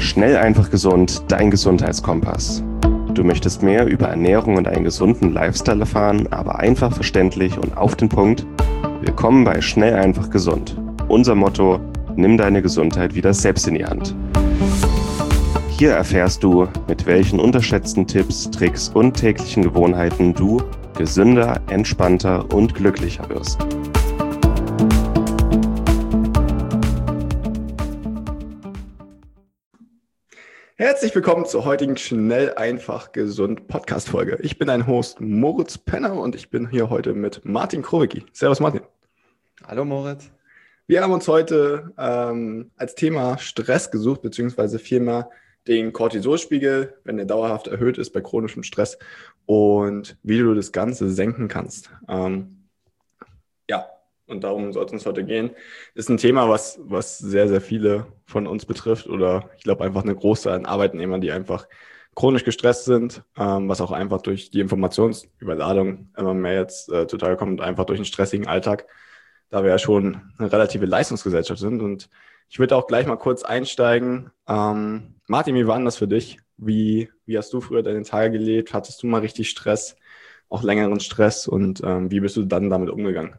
Schnell, einfach gesund, dein Gesundheitskompass. Du möchtest mehr über Ernährung und einen gesunden Lifestyle erfahren, aber einfach verständlich und auf den Punkt? Willkommen bei Schnell, einfach gesund. Unser Motto: Nimm deine Gesundheit wieder selbst in die Hand. Hier erfährst du, mit welchen unterschätzten Tipps, Tricks und täglichen Gewohnheiten du gesünder, entspannter und glücklicher wirst. Herzlich willkommen zur heutigen Schnell, einfach, gesund Podcast-Folge. Ich bin dein Host Moritz Penner und ich bin hier heute mit Martin Krowicki. Servus Martin. Hallo Moritz. Wir haben uns heute als Thema Stress gesucht, beziehungsweise vielmehr den Cortisolspiegel, wenn der dauerhaft erhöht ist bei chronischem Stress und wie du das Ganze senken kannst. Und darum soll es uns heute gehen. Ist ein Thema, was sehr, sehr viele von uns betrifft oder ich glaube einfach eine Großzahl an Arbeitnehmern, die einfach chronisch gestresst sind, was auch einfach durch die Informationsüberladung immer mehr jetzt total kommt, einfach durch den stressigen Alltag, da wir ja schon eine relative Leistungsgesellschaft sind. Und ich würde auch gleich mal kurz einsteigen. Martin, wie war denn das für dich? Wie hast du früher deine Tage gelebt? Hattest du mal richtig Stress, auch längeren Stress und wie bist du dann damit umgegangen?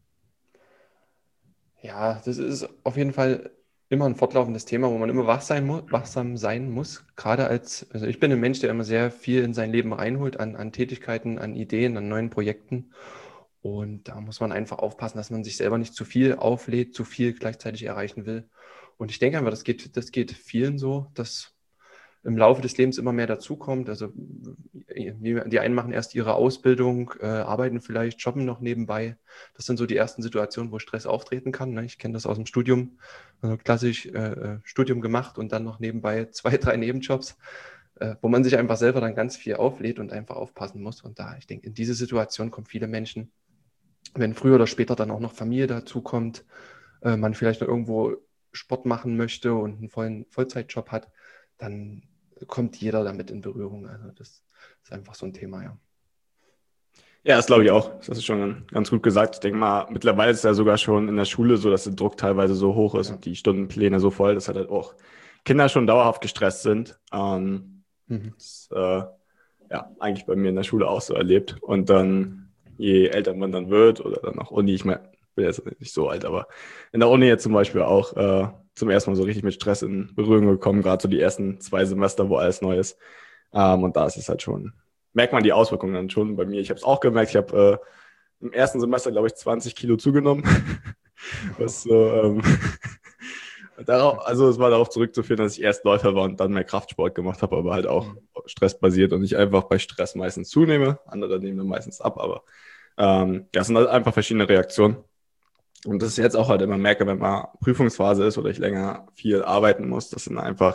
Ja, das ist auf jeden Fall immer ein fortlaufendes Thema, wo man immer wachsam sein muss. Also ich bin ein Mensch, der immer sehr viel in sein Leben reinholt, an Tätigkeiten, an Ideen, an neuen Projekten. Und da muss man einfach aufpassen, dass man sich selber nicht zu viel auflädt, zu viel gleichzeitig erreichen will. Und ich denke einfach, das geht vielen so, dass im Laufe des Lebens immer mehr dazukommt. Also die einen machen erst ihre Ausbildung, arbeiten vielleicht, jobben noch nebenbei. Das sind so die ersten Situationen, wo Stress auftreten kann. Ne? Ich kenne das aus dem Studium, also klassisch Studium gemacht und dann noch nebenbei 2, 3 Nebenjobs, wo man sich einfach selber dann ganz viel auflädt und einfach aufpassen muss. Und ich denke, in diese Situation kommen viele Menschen, wenn früher oder später dann auch noch Familie dazukommt, man vielleicht noch irgendwo Sport machen möchte und einen vollen Vollzeitjob hat, dann kommt jeder damit in Berührung. Also das ist einfach so ein Thema, ja. Ja, das glaube ich auch. Das ist schon ganz gut gesagt. Ich denke mal, mittlerweile ist es ja sogar schon in der Schule so, dass der Druck teilweise so hoch ist und die Stundenpläne so voll, dass halt auch Kinder schon dauerhaft gestresst sind. Das eigentlich bei mir in der Schule auch so erlebt. Und dann, je älter man dann wird oder dann auch Uni, ich meine, ich bin jetzt nicht so alt, aber in der Uni jetzt zum Beispiel auch zum ersten Mal so richtig mit Stress in Berührung gekommen, gerade so die ersten 2 Semester, wo alles neu ist. Und da ist es halt schon, merkt man die Auswirkungen dann schon bei mir. Ich habe es auch gemerkt, ich habe im ersten Semester, glaube ich, 20 Kilo zugenommen. Was so, also es war darauf zurückzuführen, dass ich erst Läufer war und dann mehr Kraftsport gemacht habe, aber halt auch stressbasiert und ich einfach bei Stress meistens zunehme. Andere nehmen dann meistens ab, aber das sind halt einfach verschiedene Reaktionen. Und das ist jetzt auch halt immer merke, wenn man Prüfungsphase ist oder ich länger viel arbeiten muss, dass dann einfach,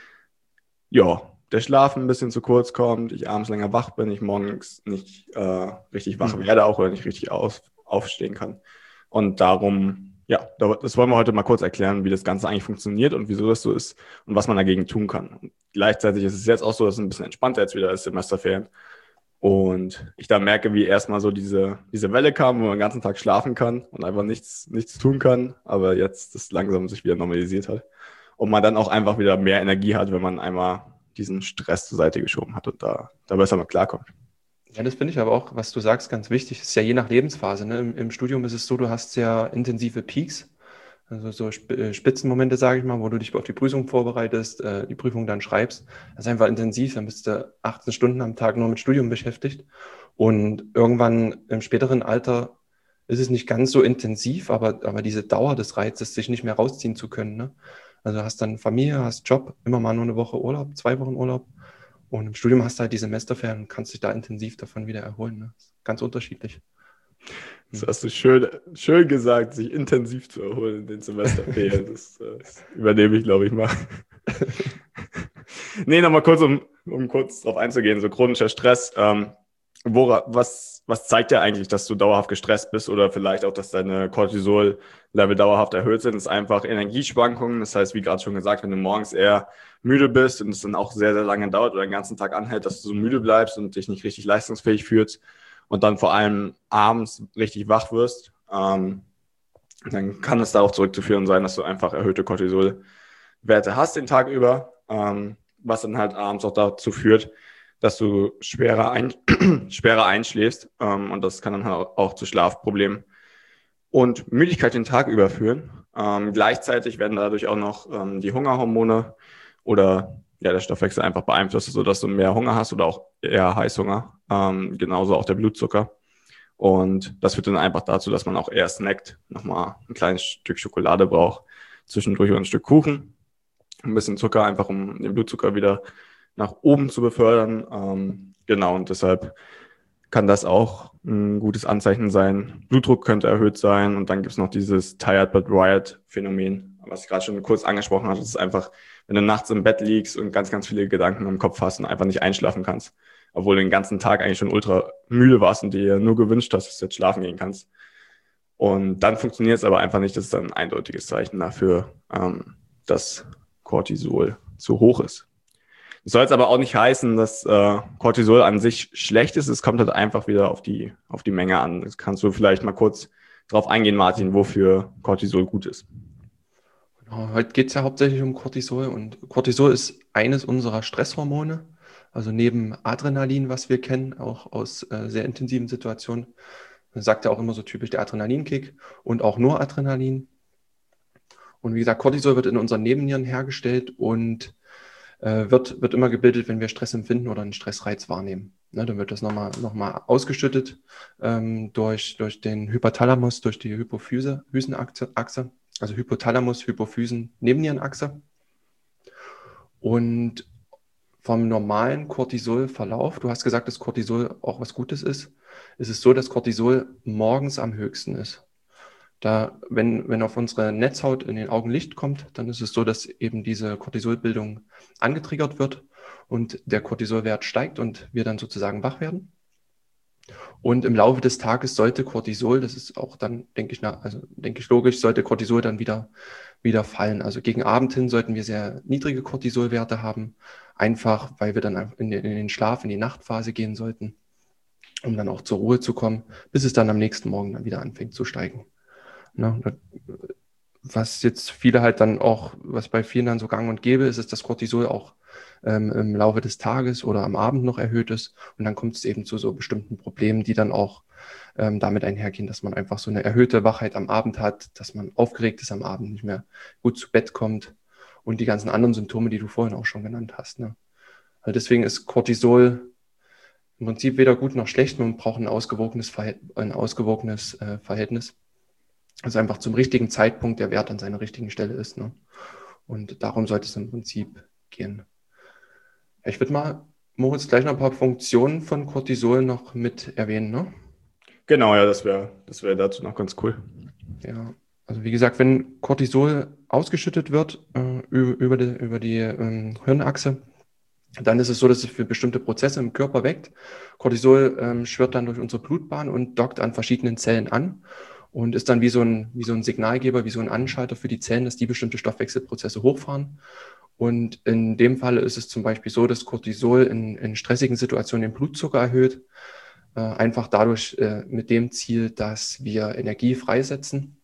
der Schlaf ein bisschen zu kurz kommt, ich abends länger wach bin, ich morgens nicht richtig wach werde auch oder nicht richtig aufstehen kann. Und darum, das wollen wir heute mal kurz erklären, wie das Ganze eigentlich funktioniert und wieso das so ist und was man dagegen tun kann. Und gleichzeitig ist es jetzt auch so, dass es ein bisschen entspannter jetzt wieder ist, Semesterferien. Und ich da merke, wie erstmal so diese Welle kam, wo man den ganzen Tag schlafen kann und einfach nichts tun kann, aber jetzt das langsam sich wieder normalisiert hat. Und man dann auch einfach wieder mehr Energie hat, wenn man einmal diesen Stress zur Seite geschoben hat und da besser mit klarkommt. Ja, das finde ich aber auch, was du sagst, ganz wichtig. Das ist ja je nach Lebensphase. Ne? Im Studium ist es so, du hast sehr intensive Peaks, also so Spitzenmomente, sage ich mal, wo du dich auf die Prüfung vorbereitest, die Prüfung dann schreibst. Das ist einfach intensiv, dann bist du 18 Stunden am Tag nur mit Studium beschäftigt. Und irgendwann im späteren Alter ist es nicht ganz so intensiv, aber diese Dauer des Reizes, sich nicht mehr rausziehen zu können. Ne? Also hast dann Familie, hast Job, immer mal nur eine Woche Urlaub, 2 Wochen Urlaub. Und im Studium hast du halt diese Semesterferien und kannst dich da intensiv davon wieder erholen. Ne? Ganz unterschiedlich. Das hast du schön gesagt, sich intensiv zu erholen in den Semesterferien. Das übernehme ich, glaube ich, mal. Nee, nochmal kurz, um kurz drauf einzugehen, so chronischer Stress. Was zeigt dir eigentlich, dass du dauerhaft gestresst bist oder vielleicht auch, dass deine Cortisol-Level dauerhaft erhöht sind? Das ist einfach Energieschwankungen. Das heißt, wie gerade schon gesagt, wenn du morgens eher müde bist und es dann auch sehr, sehr lange dauert oder den ganzen Tag anhält, dass du so müde bleibst und dich nicht richtig leistungsfähig fühlst und dann vor allem abends richtig wach wirst, dann kann es darauf zurückzuführen sein, dass du einfach erhöhte Cortisol Werte hast den Tag über, was dann halt abends auch dazu führt, dass du schwerer einschläfst, und das kann dann halt auch zu Schlafproblemen und Müdigkeit den Tag über führen. Gleichzeitig werden dadurch auch noch die Hungerhormone oder der Stoffwechsel einfach beeinflusst, sodass du mehr Hunger hast oder auch eher Heißhunger. Genauso auch der Blutzucker. Und das führt dann einfach dazu, dass man auch eher snackt, nochmal ein kleines Stück Schokolade braucht, zwischendurch ein Stück Kuchen, ein bisschen Zucker, einfach um den Blutzucker wieder nach oben zu befördern. Genau, und deshalb kann das auch ein gutes Anzeichen sein. Blutdruck könnte erhöht sein und dann gibt es noch dieses Tired but Wired Phänomen, was ich gerade schon kurz angesprochen habe. Das ist einfach, wenn du nachts im Bett liegst und ganz, ganz viele Gedanken im Kopf hast und einfach nicht einschlafen kannst, obwohl du den ganzen Tag eigentlich schon ultra müde warst und dir nur gewünscht hast, dass du jetzt schlafen gehen kannst. Und dann funktioniert es aber einfach nicht. Das ist dann ein eindeutiges Zeichen dafür, dass Cortisol zu hoch ist. Das soll jetzt aber auch nicht heißen, dass Cortisol an sich schlecht ist. Es kommt halt einfach wieder auf die Menge an. Das kannst du vielleicht mal kurz drauf eingehen, Martin, wofür Cortisol gut ist. Genau, heute geht es ja hauptsächlich um Cortisol und Cortisol ist eines unserer Stresshormone. Also neben Adrenalin, was wir kennen, auch aus sehr intensiven Situationen. Man sagt ja auch immer so typisch der Adrenalinkick und auch nur Adrenalin. Und wie gesagt, Cortisol wird in unseren Nebennieren hergestellt und wird immer gebildet, wenn wir Stress empfinden oder einen Stressreiz wahrnehmen. Ne, dann wird das nochmal ausgeschüttet durch den Hypothalamus, durch die Hypophysenachse, also Hypothalamus, Hypophysen, Nebennierenachse. Und vom normalen Cortisolverlauf, du hast gesagt, dass Cortisol auch was Gutes ist es so, dass Cortisol morgens am höchsten ist. Da, wenn auf unsere Netzhaut in den Augen Licht kommt, dann ist es so, dass eben diese Cortisolbildung angetriggert wird und der Cortisolwert steigt und wir dann sozusagen wach werden. Und im Laufe des Tages sollte Cortisol, das ist auch dann, denke ich logisch, sollte Cortisol dann wieder fallen. Also gegen Abend hin sollten wir sehr niedrige Cortisolwerte haben, einfach weil wir dann in den Schlaf, in die Nachtphase gehen sollten, um dann auch zur Ruhe zu kommen, bis es dann am nächsten Morgen dann wieder anfängt zu steigen. Ne? Was jetzt viele halt dann auch, was bei vielen dann so gang und gäbe ist, dass Cortisol auch im Laufe des Tages oder am Abend noch erhöht ist. Und dann kommt es eben zu so bestimmten Problemen, die dann auch damit einhergehen, dass man einfach so eine erhöhte Wachheit am Abend hat, dass man aufgeregt ist am Abend, nicht mehr gut zu Bett kommt und die ganzen anderen Symptome, die du vorhin auch schon genannt hast. Ne? Also deswegen ist Cortisol im Prinzip weder gut noch schlecht, man braucht ein ausgewogenes Verhältnis. Also einfach zum richtigen Zeitpunkt der Wert an seiner richtigen Stelle ist. Ne? Und darum sollte es im Prinzip gehen. Ich würde mal, Moritz, gleich noch ein paar Funktionen von Cortisol noch mit erwähnen. Ne? Genau, ja, das wäre dazu noch ganz cool. Ja, also wie gesagt, wenn Cortisol ausgeschüttet wird über die Hirnachse, dann ist es so, dass es für bestimmte Prozesse im Körper weckt. Cortisol schwirrt dann durch unsere Blutbahn und dockt an verschiedenen Zellen an und ist dann wie so ein Signalgeber, wie so ein Anschalter für die Zellen, dass die bestimmte Stoffwechselprozesse hochfahren. Und in dem Fall ist es zum Beispiel so, dass Cortisol in stressigen Situationen den Blutzucker erhöht, einfach dadurch mit dem Ziel, dass wir Energie freisetzen.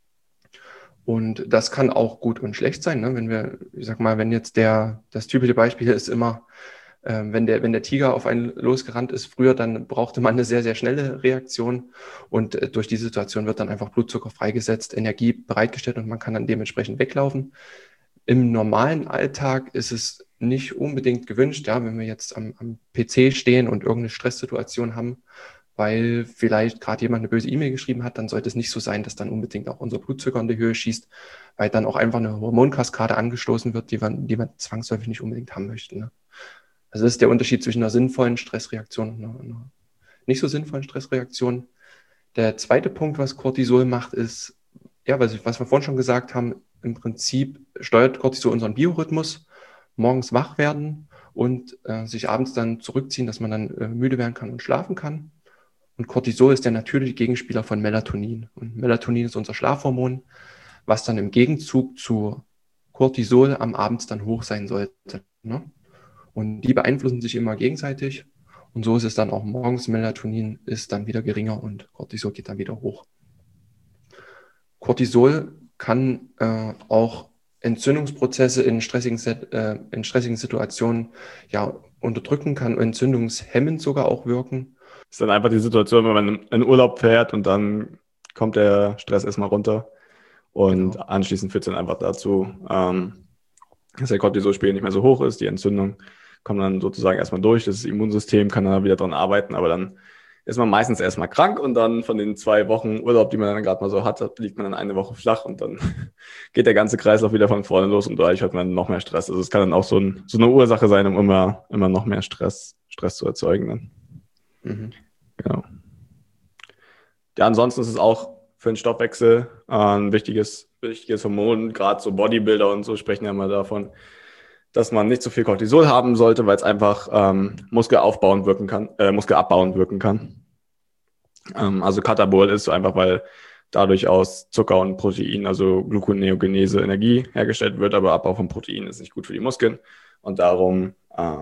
Und das kann auch gut und schlecht sein, ne? Wenn jetzt das typische Beispiel ist immer, wenn der Tiger auf einen losgerannt ist früher, dann brauchte man eine sehr, sehr schnelle Reaktion und durch die Situation wird dann einfach Blutzucker freigesetzt, Energie bereitgestellt und man kann dann dementsprechend weglaufen. Im normalen Alltag ist es nicht unbedingt gewünscht, ja, wenn wir jetzt am PC stehen und irgendeine Stresssituation haben, weil vielleicht gerade jemand eine böse E-Mail geschrieben hat, dann sollte es nicht so sein, dass dann unbedingt auch unser Blutzucker in die Höhe schießt, weil dann auch einfach eine Hormonkaskade angestoßen wird, die wir zwangsläufig nicht unbedingt haben möchten. Ne? Also das ist der Unterschied zwischen einer sinnvollen Stressreaktion und einer nicht so sinnvollen Stressreaktion. Der zweite Punkt, was Cortisol macht, ist, ja, was wir vorhin schon gesagt haben, im Prinzip steuert Cortisol unseren Biorhythmus, morgens wach werden und sich abends dann zurückziehen, dass man dann müde werden kann und schlafen kann. Und Cortisol ist der natürliche Gegenspieler von Melatonin. Und Melatonin ist unser Schlafhormon, was dann im Gegenzug zu Cortisol am Abend dann hoch sein sollte. Ne? Und die beeinflussen sich immer gegenseitig. Und so ist es dann auch morgens. Melatonin ist dann wieder geringer und Cortisol geht dann wieder hoch. Cortisol kann auch Entzündungsprozesse in stressigen Situationen ja unterdrücken kann, entzündungshemmend sogar auch wirken. Das ist dann einfach die Situation, wenn man in Urlaub fährt und dann kommt der Stress erstmal runter und anschließend führt es dann einfach dazu, dass der Cortisolspiegel nicht mehr so hoch ist, die Entzündung kommt dann sozusagen erstmal durch, das Immunsystem kann dann wieder dran arbeiten, aber dann ist man meistens erstmal krank und dann von den 2 Wochen Urlaub, die man dann gerade mal so hat, liegt man dann eine Woche flach und dann geht der ganze Kreislauf wieder von vorne los und dadurch hat man noch mehr Stress. Also es kann dann auch so eine Ursache sein, um immer noch mehr Stress zu erzeugen. Dann. Mhm. Genau. Ja, ansonsten ist es auch für den Stoffwechsel ein wichtiges Hormon, gerade so Bodybuilder und so sprechen ja mal davon, dass man nicht so viel Cortisol haben sollte, weil es einfach muskelabbauend wirken kann. Also Katabol ist einfach, weil dadurch aus Zucker und Protein, also Gluconeogenese, Energie hergestellt wird, aber Abbau von Protein ist nicht gut für die Muskeln. Und darum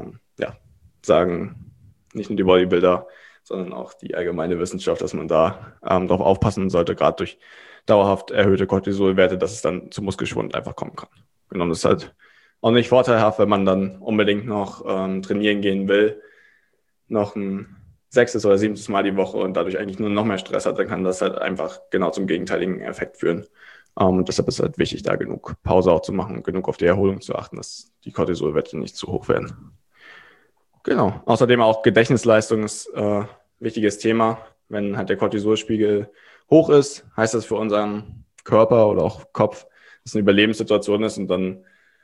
sagen nicht nur die Bodybuilder, sondern auch die allgemeine Wissenschaft, dass man da darauf aufpassen sollte, gerade durch dauerhaft erhöhte Cortisolwerte, dass es dann zu Muskelschwund einfach kommen kann. Genau, das ist halt auch nicht vorteilhaft, wenn man dann unbedingt noch trainieren gehen will, noch ein 6. oder 7. Mal die Woche und dadurch eigentlich nur noch mehr Stress hat, dann kann das halt einfach genau zum gegenteiligen Effekt führen. Und deshalb ist es halt wichtig, da genug Pause auch zu machen, genug auf die Erholung zu achten, dass die Cortisolwerte nicht zu hoch werden. Genau. Außerdem auch Gedächtnisleistung ist wichtiges Thema. Wenn halt der Cortisolspiegel hoch ist, heißt das für unseren Körper oder auch Kopf, dass es eine Überlebenssituation ist und dann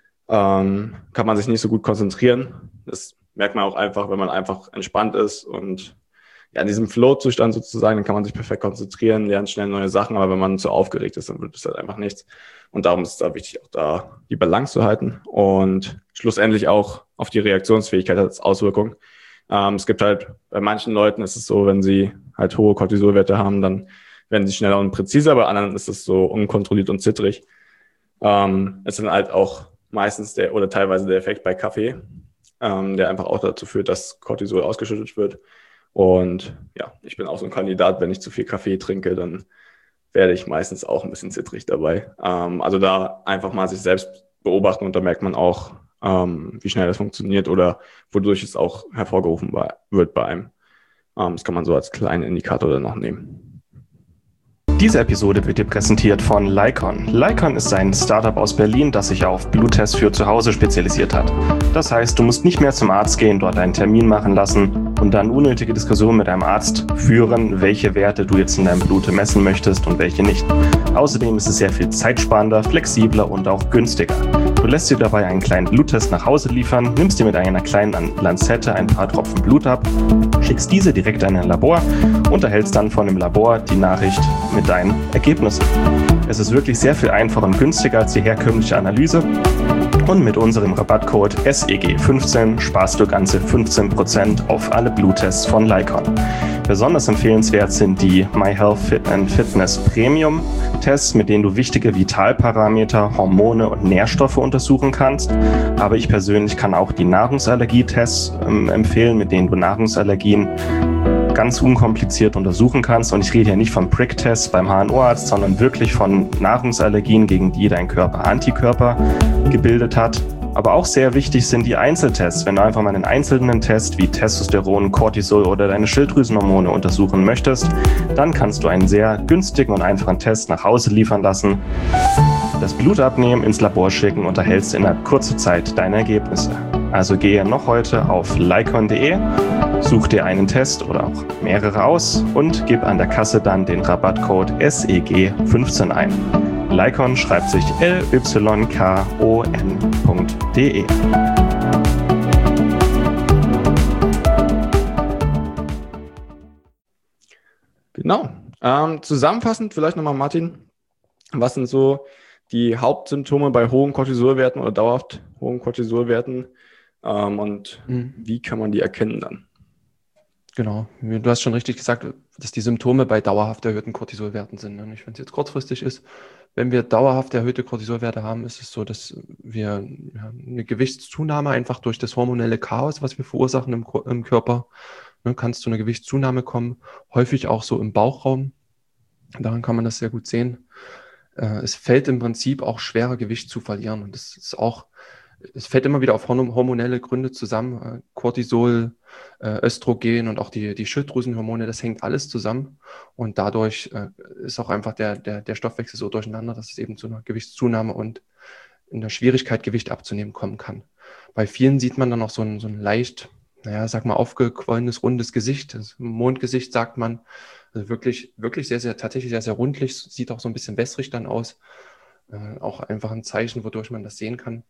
kann man sich nicht so gut konzentrieren. Das merkt man auch einfach, wenn man einfach entspannt ist und ja, in diesem Flow-Zustand sozusagen, dann kann man sich perfekt konzentrieren, lernt schnell neue Sachen, aber wenn man zu aufgeregt ist, dann wird es halt einfach nichts. Und darum ist es da wichtig, auch da die Balance zu halten und schlussendlich auch auf die Reaktionsfähigkeit als Auswirkung. Es gibt halt, bei manchen Leuten ist es so, wenn sie halt hohe Cortisolwerte haben, dann werden sie schneller und präziser, bei anderen ist es so unkontrolliert und zittrig. Es ist dann halt auch meistens oder teilweise der Effekt bei Kaffee, der einfach auch dazu führt, dass Cortisol ausgeschüttet wird. Und ja, ich bin auch so ein Kandidat, wenn ich zu viel Kaffee trinke, dann werde ich meistens auch ein bisschen zittrig dabei. Also da einfach mal sich selbst beobachten und da merkt man auch, wie schnell das funktioniert oder wodurch es auch hervorgerufen wird bei einem. Das kann man so als kleinen Indikator dann noch nehmen. Diese Episode wird dir präsentiert von Lykon. Lykon ist ein Startup aus Berlin, das sich auf Bluttests für zu Hause spezialisiert hat. Das heißt, du musst nicht mehr zum Arzt gehen, dort einen Termin machen lassen und dann unnötige Diskussionen mit deinem Arzt führen, welche Werte du jetzt in deinem Blut messen möchtest und welche nicht. Außerdem ist es sehr viel zeitsparender, flexibler und auch günstiger. Du lässt dir dabei einen kleinen Bluttest nach Hause liefern, nimmst dir mit einer kleinen Lanzette ein paar Tropfen Blut ab, schickst diese direkt in ein Labor und erhältst dann von dem Labor die Nachricht mit deinen Ergebnissen. Es ist wirklich sehr viel einfacher und günstiger als die herkömmliche Analyse und mit unserem Rabattcode SEG15 sparst du ganze 15% auf alle Bluttests von Lykon. Besonders empfehlenswert sind die MyHealth Fit & Fitness Premium Tests, mit denen du wichtige Vitalparameter, Hormone und Nährstoffe untersuchen kannst. Aber ich persönlich kann auch die Nahrungsallergietests empfehlen, mit denen du Nahrungsallergien ganz unkompliziert untersuchen kannst. Und ich rede hier nicht von Prick-Tests beim HNO-Arzt, sondern wirklich von Nahrungsallergien, gegen die dein Körper Antikörper gebildet hat. Aber auch sehr wichtig sind die Einzeltests. Wenn du einfach mal einen einzelnen Test wie Testosteron, Cortisol oder deine Schilddrüsenhormone untersuchen möchtest, dann kannst du einen sehr günstigen und einfachen Test nach Hause liefern lassen, das Blut abnehmen, ins Labor schicken und erhältst innerhalb kurzer Zeit deine Ergebnisse. Also gehe noch heute auf lykon.de, such dir einen Test oder auch mehrere aus und gib an der Kasse dann den Rabattcode SEG15 ein. Lykon schreibt sich lykon.de. Genau. Zusammenfassend vielleicht nochmal, Martin, was sind so die Hauptsymptome bei hohen Cortisolwerten oder dauerhaft hohen Cortisolwerten und wie kann man die erkennen dann? Genau, du hast schon richtig gesagt, dass die Symptome bei dauerhaft erhöhten Cortisolwerten sind. Und wenn es jetzt kurzfristig ist, wenn wir dauerhaft erhöhte Cortisolwerte haben, ist es so, dass wir eine Gewichtszunahme einfach durch das hormonelle Chaos, was wir verursachen im Körper, kann es zu einer Gewichtszunahme kommen, häufig auch so im Bauchraum. Daran kann man das sehr gut sehen. es fällt im Prinzip auch schwerer, Gewicht zu verlieren. Und es fällt immer wieder auf hormonelle Gründe zusammen. Cortisol, Östrogen und auch die Schilddrüsenhormone, das hängt alles zusammen. Und dadurch ist auch einfach der Stoffwechsel so durcheinander, dass es eben zu einer Gewichtszunahme und in der Schwierigkeit, Gewicht abzunehmen, kommen kann. Bei vielen sieht man dann auch so ein leicht, sag mal, aufgequollenes, rundes Gesicht. Das Mondgesicht, sagt man. Also wirklich, wirklich tatsächlich sehr, sehr rundlich. Sieht auch so ein bisschen wässrig dann aus. Auch einfach ein Zeichen, wodurch man das sehen kann.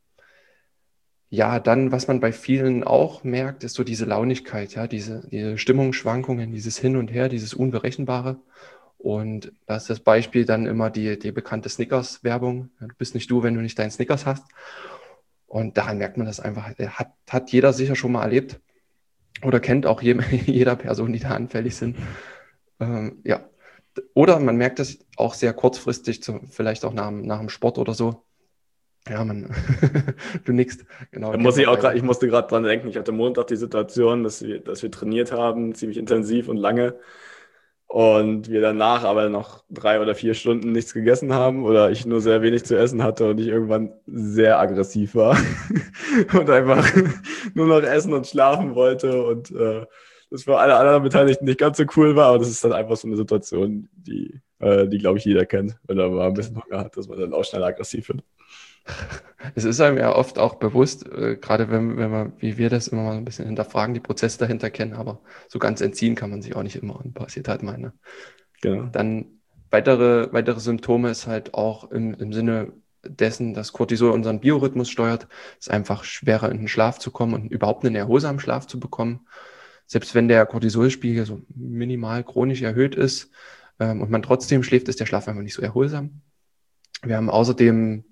Ja, dann, was man bei vielen auch merkt, ist so diese Launigkeit, ja, diese Stimmungsschwankungen, dieses Hin und Her, dieses Unberechenbare. Und da ist das Beispiel dann immer die bekannte Snickers-Werbung. Du bist nicht du, wenn du nicht deinen Snickers hast. Und daran merkt man das einfach. Hat jeder sicher schon mal erlebt oder kennt auch jeder Person, die da anfällig sind. Ja. Oder man merkt es auch sehr kurzfristig, vielleicht auch nach dem Sport oder so. Ja, du nickst. Genau. Ich musste gerade dran denken, ich hatte Montag die Situation, dass wir trainiert haben, ziemlich intensiv und lange. Und wir danach aber noch 3 oder 4 Stunden nichts gegessen haben oder ich nur sehr wenig zu essen hatte und ich irgendwann sehr aggressiv war und einfach nur noch essen und schlafen wollte und das für alle anderen Beteiligten nicht ganz so cool war, aber das ist dann einfach so eine Situation, die glaube ich, jeder kennt, wenn er mal ein bisschen Hunger hat, dass man dann auch schnell aggressiv wird. Es ist einem ja oft auch bewusst, gerade wenn man, wie wir das immer mal ein bisschen hinterfragen, die Prozesse dahinter kennen, aber so ganz entziehen kann man sich auch nicht immer und passiert halt mal. Ne? Genau. Dann weitere Symptome ist halt auch im Sinne dessen, dass Cortisol unseren Biorhythmus steuert, ist einfach schwerer in den Schlaf zu kommen und überhaupt einen erholsamen Schlaf zu bekommen. Selbst wenn der Cortisolspiegel so minimal chronisch erhöht ist und man trotzdem schläft, ist der Schlaf einfach nicht so erholsam. Wir haben außerdem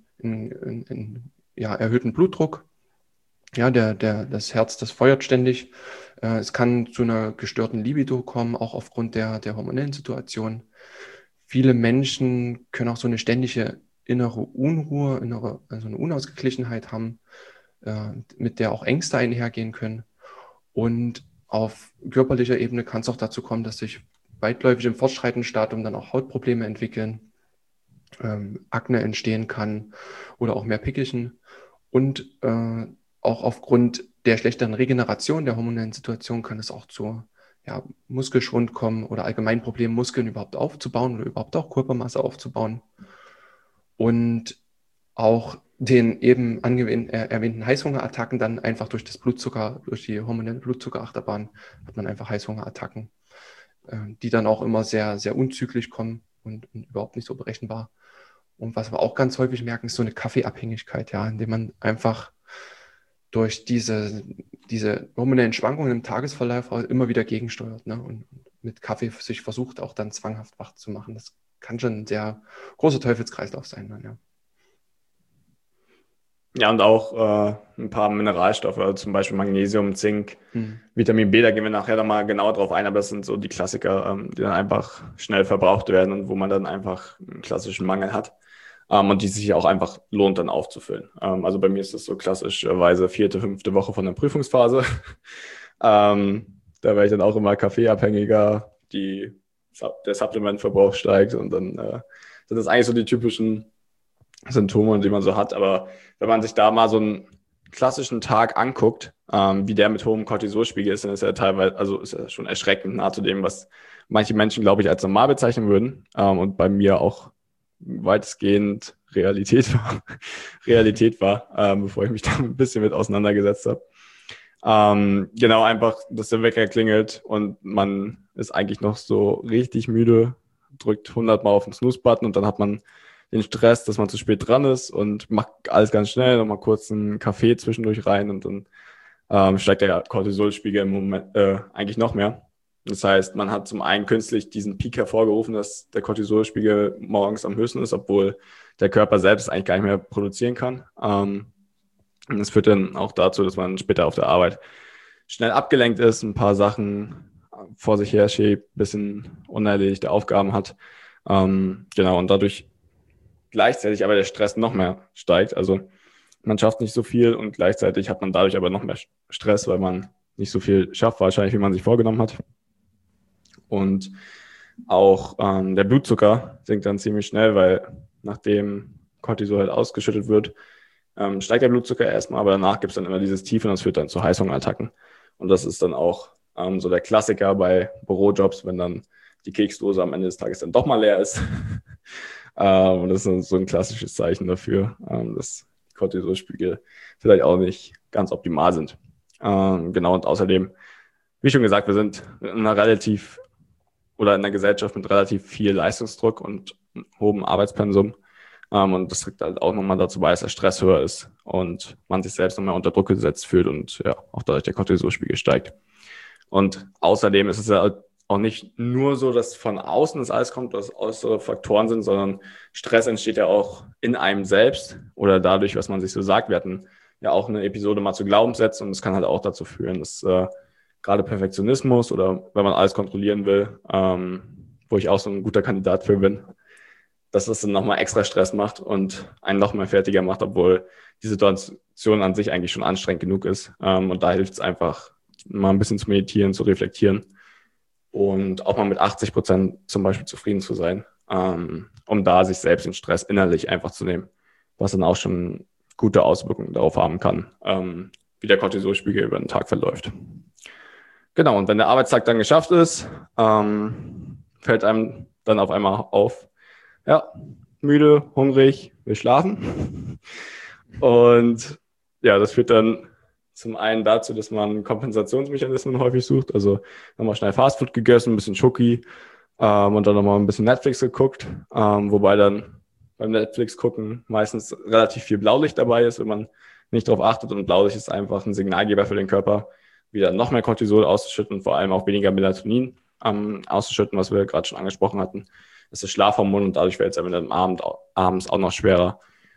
erhöhten Blutdruck. Ja, das Herz, das feuert ständig. Es kann zu einer gestörten Libido kommen, auch aufgrund der hormonellen Situation. Viele Menschen können auch so eine ständige innere Unruhe, also eine Unausgeglichenheit haben, mit der auch Ängste einhergehen können. Und auf körperlicher Ebene kann es auch dazu kommen, dass sich weitläufig im fortschreitenden Stadium dann auch Hautprobleme entwickeln. Akne entstehen kann oder auch mehr Pickelchen und auch aufgrund der schlechteren Regeneration der hormonellen Situation kann es auch zu Muskelschwund kommen oder allgemein Problemen, Muskeln überhaupt aufzubauen oder überhaupt auch Körpermasse aufzubauen. Und auch den eben erwähnten Heißhungerattacken dann einfach durch die hormonelle Blutzuckerachterbahn hat man einfach Heißhungerattacken, die dann auch immer sehr, sehr unzügig kommen und überhaupt nicht so berechenbar. Und was wir auch ganz häufig merken, ist so eine Kaffeeabhängigkeit, ja, indem man einfach durch diese hormonellen Schwankungen im Tagesverlauf immer wieder gegensteuert, ne? Und mit Kaffee sich versucht, auch dann zwanghaft wach zu machen. Das kann schon ein sehr großer Teufelskreislauf sein, dann, ja. Ja, und auch ein paar Mineralstoffe, also zum Beispiel Magnesium, Zink, Vitamin B, da gehen wir nachher nochmal genauer drauf ein, aber das sind so die Klassiker, die dann einfach schnell verbraucht werden und wo man dann einfach einen klassischen Mangel hat und die sich auch einfach lohnt, dann aufzufüllen. Also bei mir ist das so klassischerweise 4., 5. Woche von der Prüfungsphase. Da werde ich dann auch immer kaffeeabhängiger, der Supplementverbrauch steigt und dann sind das eigentlich so die typischen Symptome, die man so hat. Aber wenn man sich da mal so einen klassischen Tag anguckt, wie der mit hohem Cortisolspiegel ist, dann ist er teilweise, also ist er schon erschreckend nah zu dem, was manche Menschen, glaube ich, als normal bezeichnen würden und bei mir auch weitestgehend Realität war, bevor ich mich da ein bisschen mit auseinandergesetzt habe. Genau, einfach, dass der Wecker klingelt und man ist eigentlich noch so richtig müde, drückt 100 Mal auf den Snooze-Button und dann hat man den Stress, dass man zu spät dran ist und macht alles ganz schnell, nochmal kurz einen Kaffee zwischendurch rein und dann steigt der Cortisolspiegel im Moment eigentlich noch mehr. Das heißt, man hat zum einen künstlich diesen Peak hervorgerufen, dass der Cortisolspiegel morgens am höchsten ist, obwohl der Körper selbst eigentlich gar nicht mehr produzieren kann. Und das führt dann auch dazu, dass man später auf der Arbeit schnell abgelenkt ist, ein paar Sachen vor sich her schiebt, ein bisschen unerledigte Aufgaben hat. Genau, und dadurch gleichzeitig aber der Stress noch mehr steigt. Also man schafft nicht so viel und gleichzeitig hat man dadurch aber noch mehr Stress, weil man nicht so viel schafft, wahrscheinlich, wie man sich vorgenommen hat. Und auch der Blutzucker sinkt dann ziemlich schnell, weil nachdem Cortisol halt ausgeschüttet wird, steigt der Blutzucker erstmal, aber danach gibt es dann immer dieses Tief und das führt dann zu Heißhungerattacken. Und das ist dann auch so der Klassiker bei Bürojobs, wenn dann die Keksdose am Ende des Tages dann doch mal leer ist. Und das ist so ein klassisches Zeichen dafür, dass die Cortisolspiegel vielleicht auch nicht ganz optimal sind. Genau, und außerdem, wie schon gesagt, wir sind in einer Gesellschaft mit relativ viel Leistungsdruck und hohem Arbeitspensum. Und das trägt halt auch nochmal dazu bei, dass der Stress höher ist und man sich selbst nochmal unter Druck gesetzt fühlt und ja, auch dadurch der Cortisolspiegel steigt. Und außerdem ist es ja auch nicht nur so, dass von außen das alles kommt, dass äußere Faktoren sind, sondern Stress entsteht ja auch in einem selbst oder dadurch, was man sich so sagt. Wir hatten ja auch eine Episode mal zu Glaubenssätzen und es kann halt auch dazu führen, dass gerade Perfektionismus oder wenn man alles kontrollieren will, wo ich auch so ein guter Kandidat für bin, dass das dann nochmal extra Stress macht und einen noch mehr fertiger macht, obwohl die Situation an sich eigentlich schon anstrengend genug ist. Und da hilft es einfach, mal ein bisschen zu meditieren, zu reflektieren und auch mal mit 80% zum Beispiel zufrieden zu sein, um da sich selbst den Stress innerlich einfach zu nehmen, was dann auch schon gute Auswirkungen darauf haben kann, wie der Cortisolspiegel über den Tag verläuft. Genau, und wenn der Arbeitstag dann geschafft ist, fällt einem dann auf einmal auf, ja, müde, hungrig, will schlafen. Und ja, das führt dann zum einen dazu, dass man Kompensationsmechanismen häufig sucht. Also nochmal schnell Fastfood gegessen, ein bisschen Schoki und dann nochmal ein bisschen Netflix geguckt. Wobei dann beim Netflix gucken meistens relativ viel Blaulicht dabei ist, wenn man nicht darauf achtet. Und Blaulicht ist einfach ein Signalgeber für den Körper, wieder noch mehr Cortisol auszuschütten und vor allem auch weniger Melatonin auszuschütten, was wir gerade schon angesprochen hatten. Das ist Schlafhormon und dadurch fällt es einem dann abends auch noch schwerer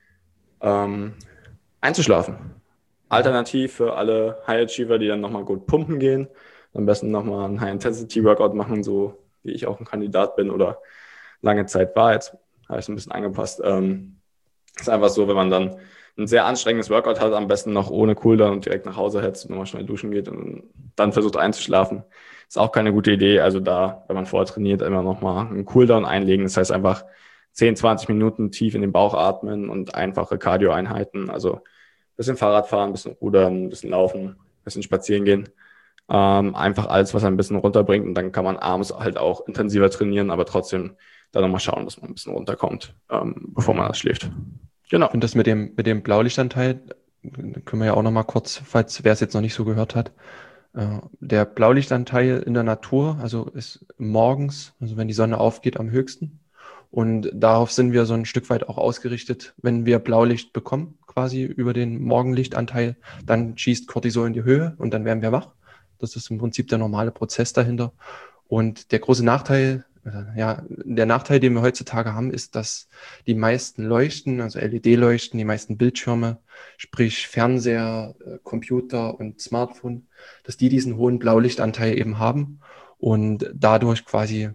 einzuschlafen. Alternativ für alle High-Achiever, die dann nochmal gut pumpen gehen, am besten nochmal einen High-Intensity-Workout machen, so wie ich auch ein Kandidat bin oder lange Zeit war. Jetzt habe ich es ein bisschen angepasst. Ist einfach so, wenn man dann ein sehr anstrengendes Workout hat, am besten noch ohne Cooldown und direkt nach Hause hetzt und nochmal schnell duschen geht und dann versucht einzuschlafen. Ist auch keine gute Idee. Also da, wenn man vorher trainiert, immer nochmal einen Cooldown einlegen. Das heißt einfach 10, 20 Minuten tief in den Bauch atmen und einfache Cardio-Einheiten. Also ein bisschen Fahrrad fahren, ein bisschen rudern, ein bisschen laufen, ein bisschen spazieren gehen. Einfach alles, was ein bisschen runterbringt. Und dann kann man abends halt auch intensiver trainieren, aber trotzdem da nochmal schauen, dass man ein bisschen runterkommt, bevor man das schläft. Genau. Und das mit dem Blaulichtanteil, können wir ja auch nochmal kurz, wer es jetzt noch nicht so gehört hat, der Blaulichtanteil in der Natur, also ist morgens, also wenn die Sonne aufgeht, am höchsten. Und darauf sind wir so ein Stück weit auch ausgerichtet. Wenn wir Blaulicht bekommen, quasi über den Morgenlichtanteil, dann schießt Cortisol in die Höhe und dann werden wir wach. Das ist im Prinzip der normale Prozess dahinter. Und der große Nachteil, der Nachteil, den wir heutzutage haben, ist, dass die meisten Leuchten, also LED-Leuchten, die meisten Bildschirme, sprich Fernseher, Computer und Smartphone, dass die diesen hohen Blaulichtanteil eben haben und dadurch quasi,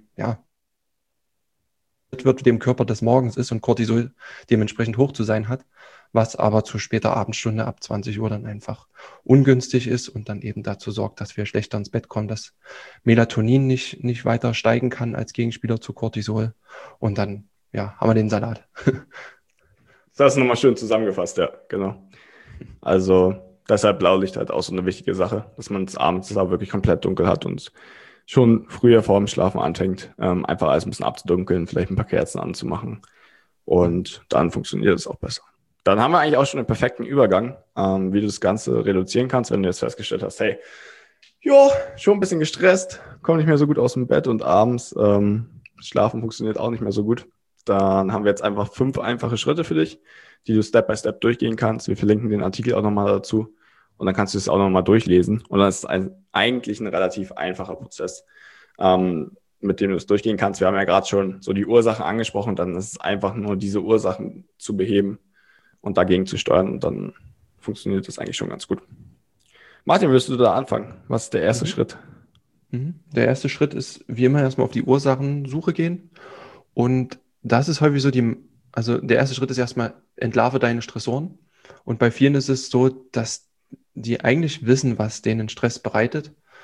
wird dem Körper des Morgens ist und Cortisol dementsprechend hoch zu sein hat, was aber zu später Abendstunde ab 20 Uhr dann einfach ungünstig ist und dann eben dazu sorgt, dass wir schlechter ins Bett kommen, dass Melatonin nicht weiter steigen kann als Gegenspieler zu Cortisol und dann, haben wir den Salat. Das ist nochmal schön zusammengefasst, ja, genau. Also deshalb Blaulicht halt auch so eine wichtige Sache, dass man es abends auch wirklich komplett dunkel hat und schon früher vor dem Schlafen anfängt, einfach alles ein bisschen abzudunkeln, vielleicht ein paar Kerzen anzumachen und dann funktioniert es auch besser. Dann haben wir eigentlich auch schon einen perfekten Übergang, wie du das Ganze reduzieren kannst, wenn du jetzt festgestellt hast, hey, schon ein bisschen gestresst, komme nicht mehr so gut aus dem Bett und abends Schlafen funktioniert auch nicht mehr so gut. Dann haben wir jetzt einfach 5 einfache Schritte für dich, die du Step by Step durchgehen kannst. Wir verlinken den Artikel auch nochmal dazu und dann kannst du es auch nochmal durchlesen. Und dann ist es eigentlich ein relativ einfacher Prozess, mit dem du es durchgehen kannst. Wir haben ja gerade schon so die Ursachen angesprochen, dann ist es einfach nur diese Ursachen zu beheben und dagegen zu steuern und dann funktioniert das eigentlich schon ganz gut. Martin, würdest du da anfangen? Was ist der erste Schritt? Der erste Schritt ist, wie immer, erstmal auf die Ursachensuche gehen und das ist häufig so also der erste Schritt ist erstmal, entlarve deine Stressoren und bei vielen ist es so, dass die eigentlich wissen, was denen Stress bereitet,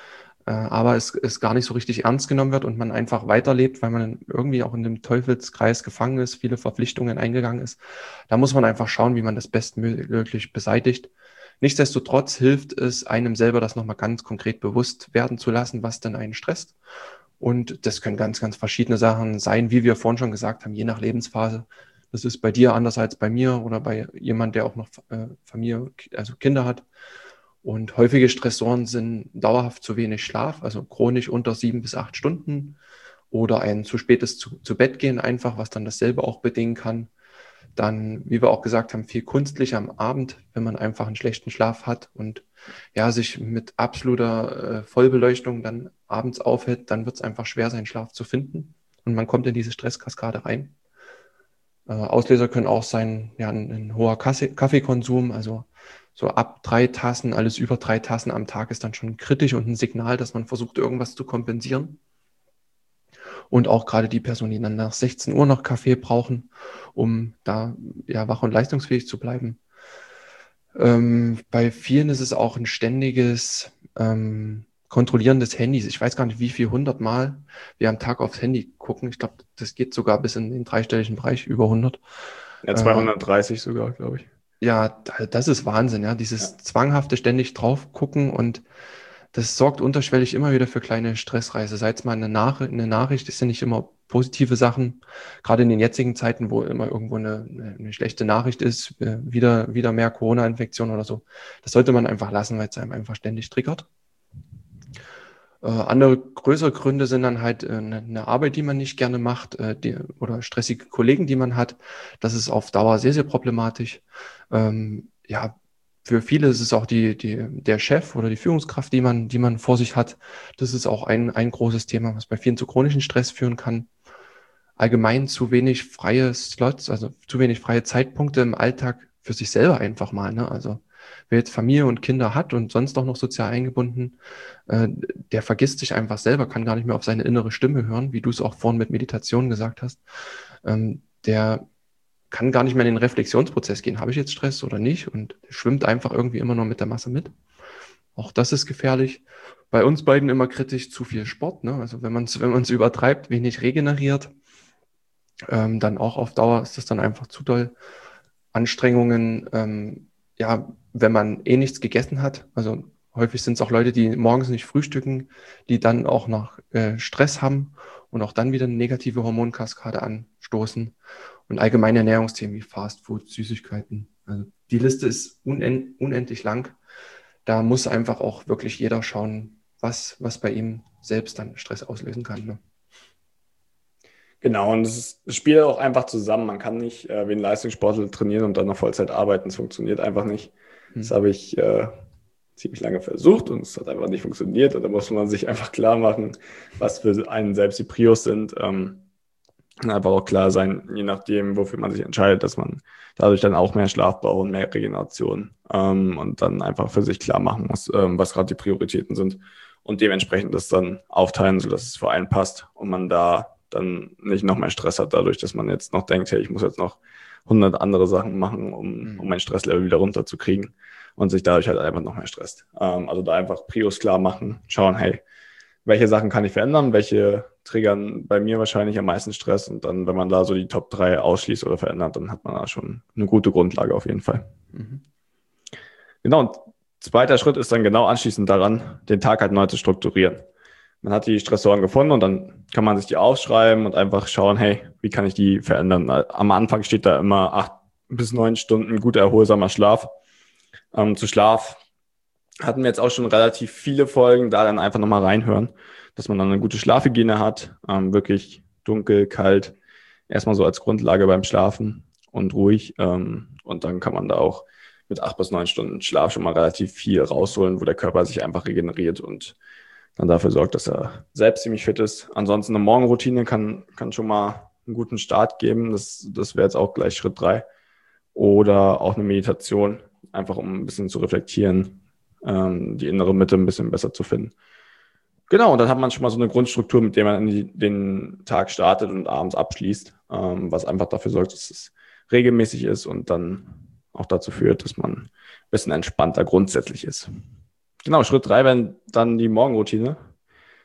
aber es gar nicht so richtig ernst genommen wird und man einfach weiterlebt, weil man irgendwie auch in dem Teufelskreis gefangen ist, viele Verpflichtungen eingegangen ist. Da muss man einfach schauen, wie man das bestmöglich beseitigt. Nichtsdestotrotz hilft es einem selber, das nochmal ganz konkret bewusst werden zu lassen, was denn einen stresst. Und das können ganz, ganz verschiedene Sachen sein, wie wir vorhin schon gesagt haben, je nach Lebensphase. Das ist bei dir anders als bei mir oder bei jemand, der auch noch Familie, also Kinder hat. Und häufige Stressoren sind dauerhaft zu wenig Schlaf, also chronisch unter 7 bis 8 Stunden oder ein zu spätes zu Bett gehen einfach, was dann dasselbe auch bedingen kann. Dann, wie wir auch gesagt haben, viel kunstlich am Abend, wenn man einfach einen schlechten Schlaf hat und ja, sich mit absoluter Vollbeleuchtung dann abends aufhält, dann wird es einfach schwer, seinen Schlaf zu finden und man kommt in diese Stresskaskade rein. Auslöser können auch sein, ja, ein hoher Kaffeekonsum, also so ab 3 Tassen, alles über 3 Tassen am Tag ist dann schon kritisch und ein Signal, dass man versucht, irgendwas zu kompensieren. Und auch gerade die Personen, die dann nach 16 Uhr noch Kaffee brauchen, um da ja wach und leistungsfähig zu bleiben. Bei vielen ist es auch ein ständiges Kontrollieren des Handys. Ich weiß gar nicht, wie viel 100 Mal wir am Tag aufs Handy gucken. Ich glaube, das geht sogar bis in den dreistelligen Bereich, über 100. Ja, 230 sogar, glaube ich. Ja, das ist Wahnsinn, ja. Dieses zwanghafte ständig drauf gucken und das sorgt unterschwellig immer wieder für kleine Stressreise. Sei es mal eine Nachricht, ist ja nicht immer positive Sachen. Gerade in den jetzigen Zeiten, wo immer irgendwo eine schlechte Nachricht ist, wieder mehr Corona-Infektion oder so. Das sollte man einfach lassen, weil es einem einfach ständig triggert. Andere größere Gründe sind dann halt eine Arbeit, die man nicht gerne macht, oder stressige Kollegen, die man hat. Das ist auf Dauer sehr, sehr problematisch. Ja, für viele ist es auch der Chef oder die Führungskraft, die man vor sich hat. Das ist auch ein großes Thema, was bei vielen zu chronischen Stress führen kann. Allgemein zu wenig freie Slots, also zu wenig freie Zeitpunkte im Alltag für sich selber einfach mal, ne? Also wer jetzt Familie und Kinder hat und sonst auch noch sozial eingebunden, der vergisst sich einfach selber, kann gar nicht mehr auf seine innere Stimme hören, wie du es auch vorhin mit Meditation gesagt hast. Der kann gar nicht mehr in den Reflexionsprozess gehen. Habe ich jetzt Stress oder nicht? Und schwimmt einfach irgendwie immer noch mit der Masse mit. Auch das ist gefährlich. Bei uns beiden immer kritisch zu viel Sport, ne? Also wenn man es übertreibt, wenig regeneriert, dann auch auf Dauer ist das dann einfach zu doll. Anstrengungen, ja, wenn man eh nichts gegessen hat, also häufig sind es auch Leute, die morgens nicht frühstücken, die dann auch noch Stress haben und auch dann wieder eine negative Hormonkaskade anstoßen und allgemeine Ernährungsthemen wie Fastfood, Süßigkeiten. Also die Liste ist unendlich lang. Da muss einfach auch wirklich jeder schauen, was bei ihm selbst dann Stress auslösen kann, ne? Genau, und es spielt auch einfach zusammen. Man kann nicht wie ein Leistungssportler trainieren und dann noch Vollzeit arbeiten. Das funktioniert einfach nicht. Das habe ich ziemlich lange versucht und es hat einfach nicht funktioniert. Und da muss man sich einfach klar machen, was für einen selbst die Prios sind. Und einfach auch klar sein, je nachdem, wofür man sich entscheidet, dass man dadurch dann auch mehr Schlaf braucht und mehr Regeneration. Und dann einfach für sich klar machen muss, was gerade die Prioritäten sind. Und dementsprechend das dann aufteilen, sodass es für einen passt und man da dann nicht noch mehr Stress hat, dadurch, dass man jetzt noch denkt, hey, ich muss jetzt noch 100 andere Sachen machen, um mein Stresslevel wieder runterzukriegen und sich dadurch halt einfach noch mehr stresst. Also da einfach Prios klar machen, schauen, hey, welche Sachen kann ich verändern, welche triggern bei mir wahrscheinlich am meisten Stress und dann, wenn man da so die Top 3 ausschließt oder verändert, dann hat man da schon eine gute Grundlage auf jeden Fall. Genau, und zweiter Schritt ist dann genau anschließend daran, den Tag halt neu zu strukturieren. Man hat die Stressoren gefunden und dann kann man sich die aufschreiben und einfach schauen, hey, wie kann ich die verändern? Am Anfang steht da immer 8 bis 9 Stunden guter, erholsamer Schlaf. Zu Schlaf hatten wir jetzt auch schon relativ viele Folgen, da dann einfach nochmal reinhören, dass man dann eine gute Schlafhygiene hat, wirklich dunkel, kalt, erstmal so als Grundlage beim Schlafen und ruhig. Und dann kann man da auch mit 8 bis 9 Stunden Schlaf schon mal relativ viel rausholen, wo der Körper sich einfach regeneriert und dann dafür sorgt, dass er selbst ziemlich fit ist. Ansonsten eine Morgenroutine kann schon mal einen guten Start geben. Das wäre jetzt auch gleich Schritt 3. Oder auch eine Meditation, einfach um ein bisschen zu reflektieren, die innere Mitte ein bisschen besser zu finden. Genau, und dann hat man schon mal so eine Grundstruktur, mit der man in den Tag startet und abends abschließt, was einfach dafür sorgt, dass es regelmäßig ist und dann auch dazu führt, dass man ein bisschen entspannter grundsätzlich ist. Genau, Schritt 3 wäre dann die Morgenroutine.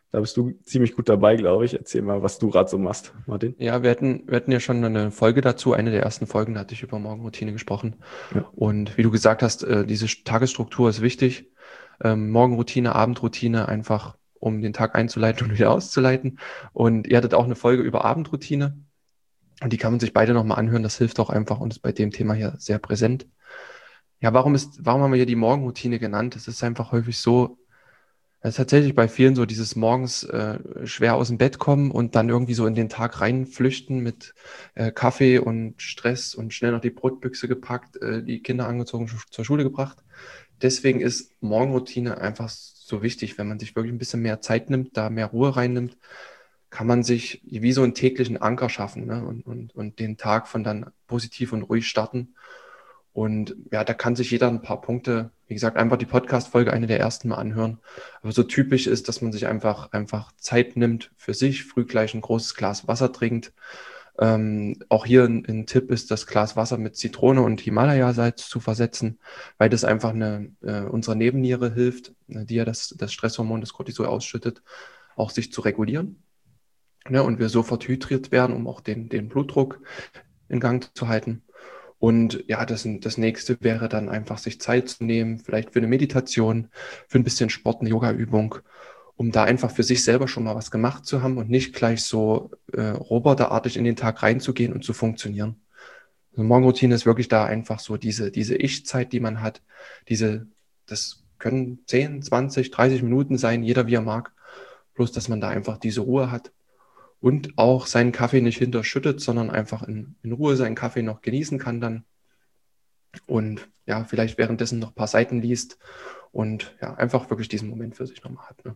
Da bist du ziemlich gut dabei, glaube ich. Erzähl mal, was du gerade so machst, Martin. Ja, wir hatten ja schon eine Folge dazu. Eine der ersten Folgen, da hatte ich über Morgenroutine gesprochen. Ja. Und wie du gesagt hast, diese Tagesstruktur ist wichtig. Morgenroutine, Abendroutine, einfach um den Tag einzuleiten und wieder auszuleiten. Und ihr hattet auch eine Folge über Abendroutine. Und die kann man sich beide nochmal anhören. Das hilft auch einfach und ist bei dem Thema hier sehr präsent. Ja, warum haben wir hier die Morgenroutine genannt? Es ist einfach häufig so, es ist tatsächlich bei vielen so dieses morgens schwer aus dem Bett kommen und dann irgendwie so in den Tag reinflüchten mit Kaffee und Stress und schnell noch die Brotbüchse gepackt, die Kinder angezogen, zur Schule gebracht. Deswegen ist Morgenroutine einfach so wichtig. Wenn man sich wirklich ein bisschen mehr Zeit nimmt, da mehr Ruhe reinnimmt, kann man sich wie so einen täglichen Anker schaffen, ne? Und den Tag von dann positiv und ruhig starten. Und ja, da kann sich jeder ein paar Punkte, wie gesagt, einfach die Podcast-Folge, eine der ersten mal anhören. Aber so typisch ist, dass man sich einfach Zeit nimmt für sich, früh gleich ein großes Glas Wasser trinkt. Auch hier ein Tipp ist, das Glas Wasser mit Zitrone und Himalaya-Salz zu versetzen, weil das einfach unserer Nebenniere hilft, die ja das Stresshormon, das Cortisol ausschüttet, auch sich zu regulieren. Ja, und wir sofort hydriert werden, um auch den Blutdruck in Gang zu halten. Und ja, das nächste wäre dann einfach, sich Zeit zu nehmen, vielleicht für eine Meditation, für ein bisschen Sport, eine Yoga-Übung, um da einfach für sich selber schon mal was gemacht zu haben und nicht gleich so roboterartig in den Tag reinzugehen und zu funktionieren. Also Morgenroutine ist wirklich da einfach so diese Ich-Zeit, die man hat. Das können 10, 20, 30 Minuten sein, jeder wie er mag. Bloß, dass man da einfach diese Ruhe hat. Und auch seinen Kaffee nicht hinterschüttet, sondern einfach in Ruhe seinen Kaffee noch genießen kann dann. Und ja, vielleicht währenddessen noch ein paar Seiten liest und ja, einfach wirklich diesen Moment für sich nochmal hat. Ne?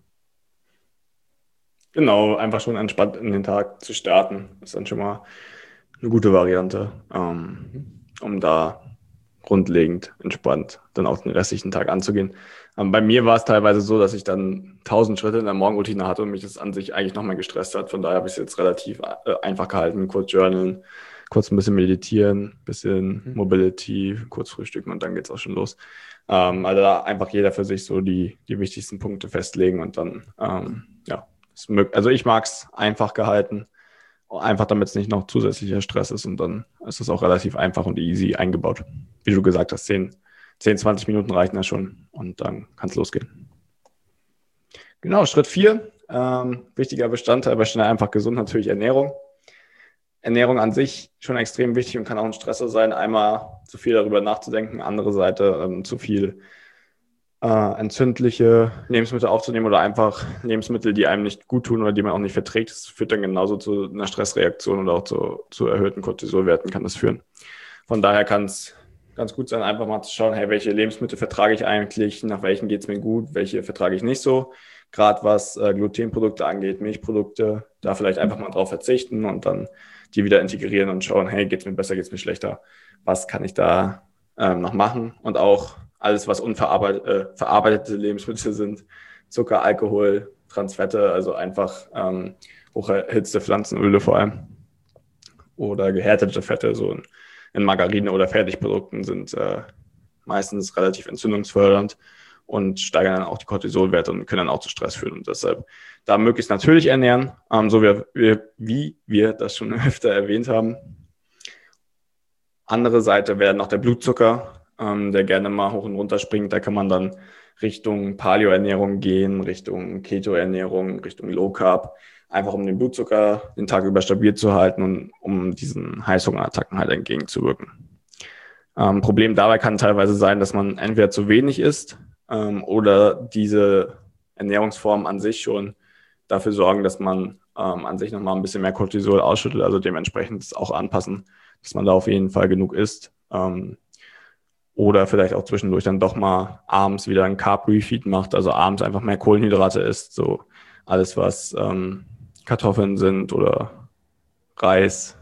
Genau, einfach schon entspannt in den Tag zu starten, ist dann schon mal eine gute Variante, um da grundlegend entspannt dann auch den restlichen Tag anzugehen. Bei mir war es teilweise so, dass ich dann 1000 Schritte in der Morgenroutine hatte und mich das an sich eigentlich noch mal gestresst hat. Von daher habe ich es jetzt relativ einfach gehalten, kurz journalen, kurz ein bisschen meditieren, bisschen Mobility, kurz frühstücken und dann geht es auch schon los. Also da einfach jeder für sich so die wichtigsten Punkte festlegen und dann, also ich mag es einfach gehalten, einfach damit es nicht noch zusätzlicher Stress ist und dann ist es auch relativ einfach und easy eingebaut. Wie du gesagt hast, 10, 20 Minuten reichen ja schon und dann kann es losgehen. Genau, Schritt 4, wichtiger Bestandteil bei Schnell einfach gesund natürlich Ernährung. Ernährung an sich schon extrem wichtig und kann auch ein Stressor sein, einmal zu viel darüber nachzudenken, andere Seite zu viel entzündliche Lebensmittel aufzunehmen oder einfach Lebensmittel, die einem nicht gut tun oder die man auch nicht verträgt. Das führt dann genauso zu einer Stressreaktion oder auch zu erhöhten Cortisolwerten kann das führen. Von daher kann es ganz gut sein, einfach mal zu schauen, hey, welche Lebensmittel vertrage ich eigentlich, nach welchen geht es mir gut, welche vertrage ich nicht so. Gerade was Glutenprodukte angeht, Milchprodukte, da vielleicht einfach mal drauf verzichten und dann die wieder integrieren und schauen, hey, geht es mir besser, geht es mir schlechter, was kann ich da noch machen und auch alles, was verarbeitete Lebensmittel sind, Zucker, Alkohol, Transfette, also einfach hocherhitzte Pflanzenöle vor allem oder gehärtete Fette, so in Margarine oder Fertigprodukten sind meistens relativ entzündungsfördernd und steigern dann auch die Cortisolwerte und können dann auch zu Stress führen. Und deshalb da möglichst natürlich ernähren, so wie wir das schon öfter erwähnt haben. Andere Seite wäre noch der Blutzucker, der gerne mal hoch und runter springt. Da kann man dann Richtung Paleo-Ernährung gehen, Richtung Keto-Ernährung, Richtung Low Carb, einfach um den Blutzucker den Tag über stabil zu halten und um diesen Heißhungerattacken halt entgegenzuwirken. Problem dabei kann teilweise sein, dass man entweder zu wenig isst oder diese Ernährungsformen an sich schon dafür sorgen, dass man an sich nochmal ein bisschen mehr Cortisol ausschüttet, also dementsprechend es auch anpassen, dass man da auf jeden Fall genug isst. Oder vielleicht auch zwischendurch dann doch mal abends wieder ein Carb-Refeed macht, also abends einfach mehr Kohlenhydrate isst, so alles, was Kartoffeln sind oder Reis.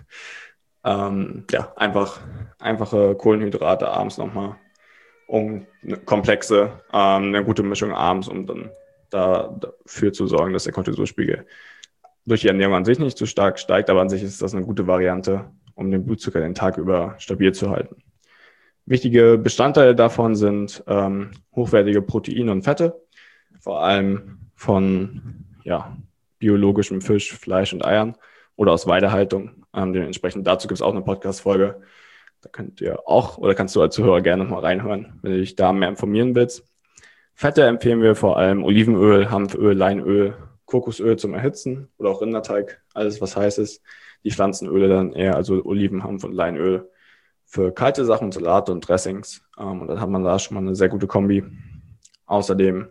Einfache Kohlenhydrate abends nochmal, um eine komplexe, eine gute Mischung abends, um dann dafür zu sorgen, dass der Cortisolspiegel durch die Ernährung an sich nicht zu stark steigt, aber an sich ist das eine gute Variante, um den Blutzucker den Tag über stabil zu halten. Wichtige Bestandteile davon sind hochwertige Proteine und Fette, vor allem von biologischem Fisch, Fleisch und Eiern oder aus Weidehaltung. Dementsprechend dazu gibt es auch eine Podcast-Folge. Da kannst du als Zuhörer gerne mal reinhören, wenn du dich da mehr informieren willst. Fette empfehlen wir vor allem Olivenöl, Hanföl, Leinöl, Kokosöl zum Erhitzen oder auch Rinderteig, alles was heiß ist. Die Pflanzenöle dann eher, also Oliven, Hanf und Leinöl für kalte Sachen, Salate und Dressings. Und dann hat man da schon mal eine sehr gute Kombi. Außerdem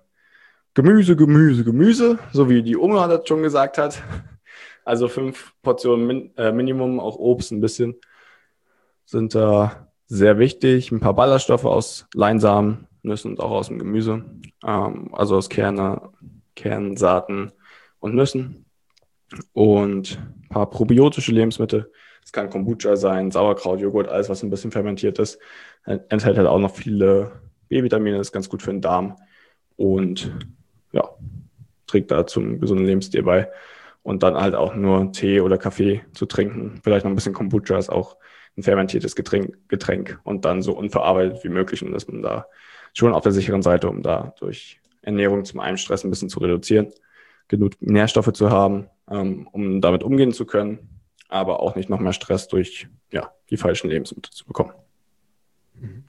Gemüse, so wie die Oma das schon gesagt hat. Also 5 Portionen Minimum, auch Obst ein bisschen, sind da sehr wichtig. Ein paar Ballaststoffe aus Leinsamen, Nüssen und auch aus dem Gemüse. Also aus Kernen, Saaten und Nüssen. Und ein paar probiotische Lebensmittel. Es kann Kombucha sein, Sauerkraut, Joghurt, alles, was ein bisschen fermentiert ist. Enthält halt auch noch viele B-Vitamine, ist ganz gut für den Darm. Und ja, trägt da zum gesunden Lebensstil bei. Und dann halt auch nur Tee oder Kaffee zu trinken. Vielleicht noch ein bisschen Kombucha ist auch ein fermentiertes Getränk und dann so unverarbeitet wie möglich. Und dass man da schon auf der sicheren Seite, um da durch Ernährung zum einen Stress ein bisschen zu reduzieren, genug Nährstoffe zu haben, um damit umgehen zu können, aber auch nicht noch mehr Stress durch die falschen Lebensmittel zu bekommen. Mhm.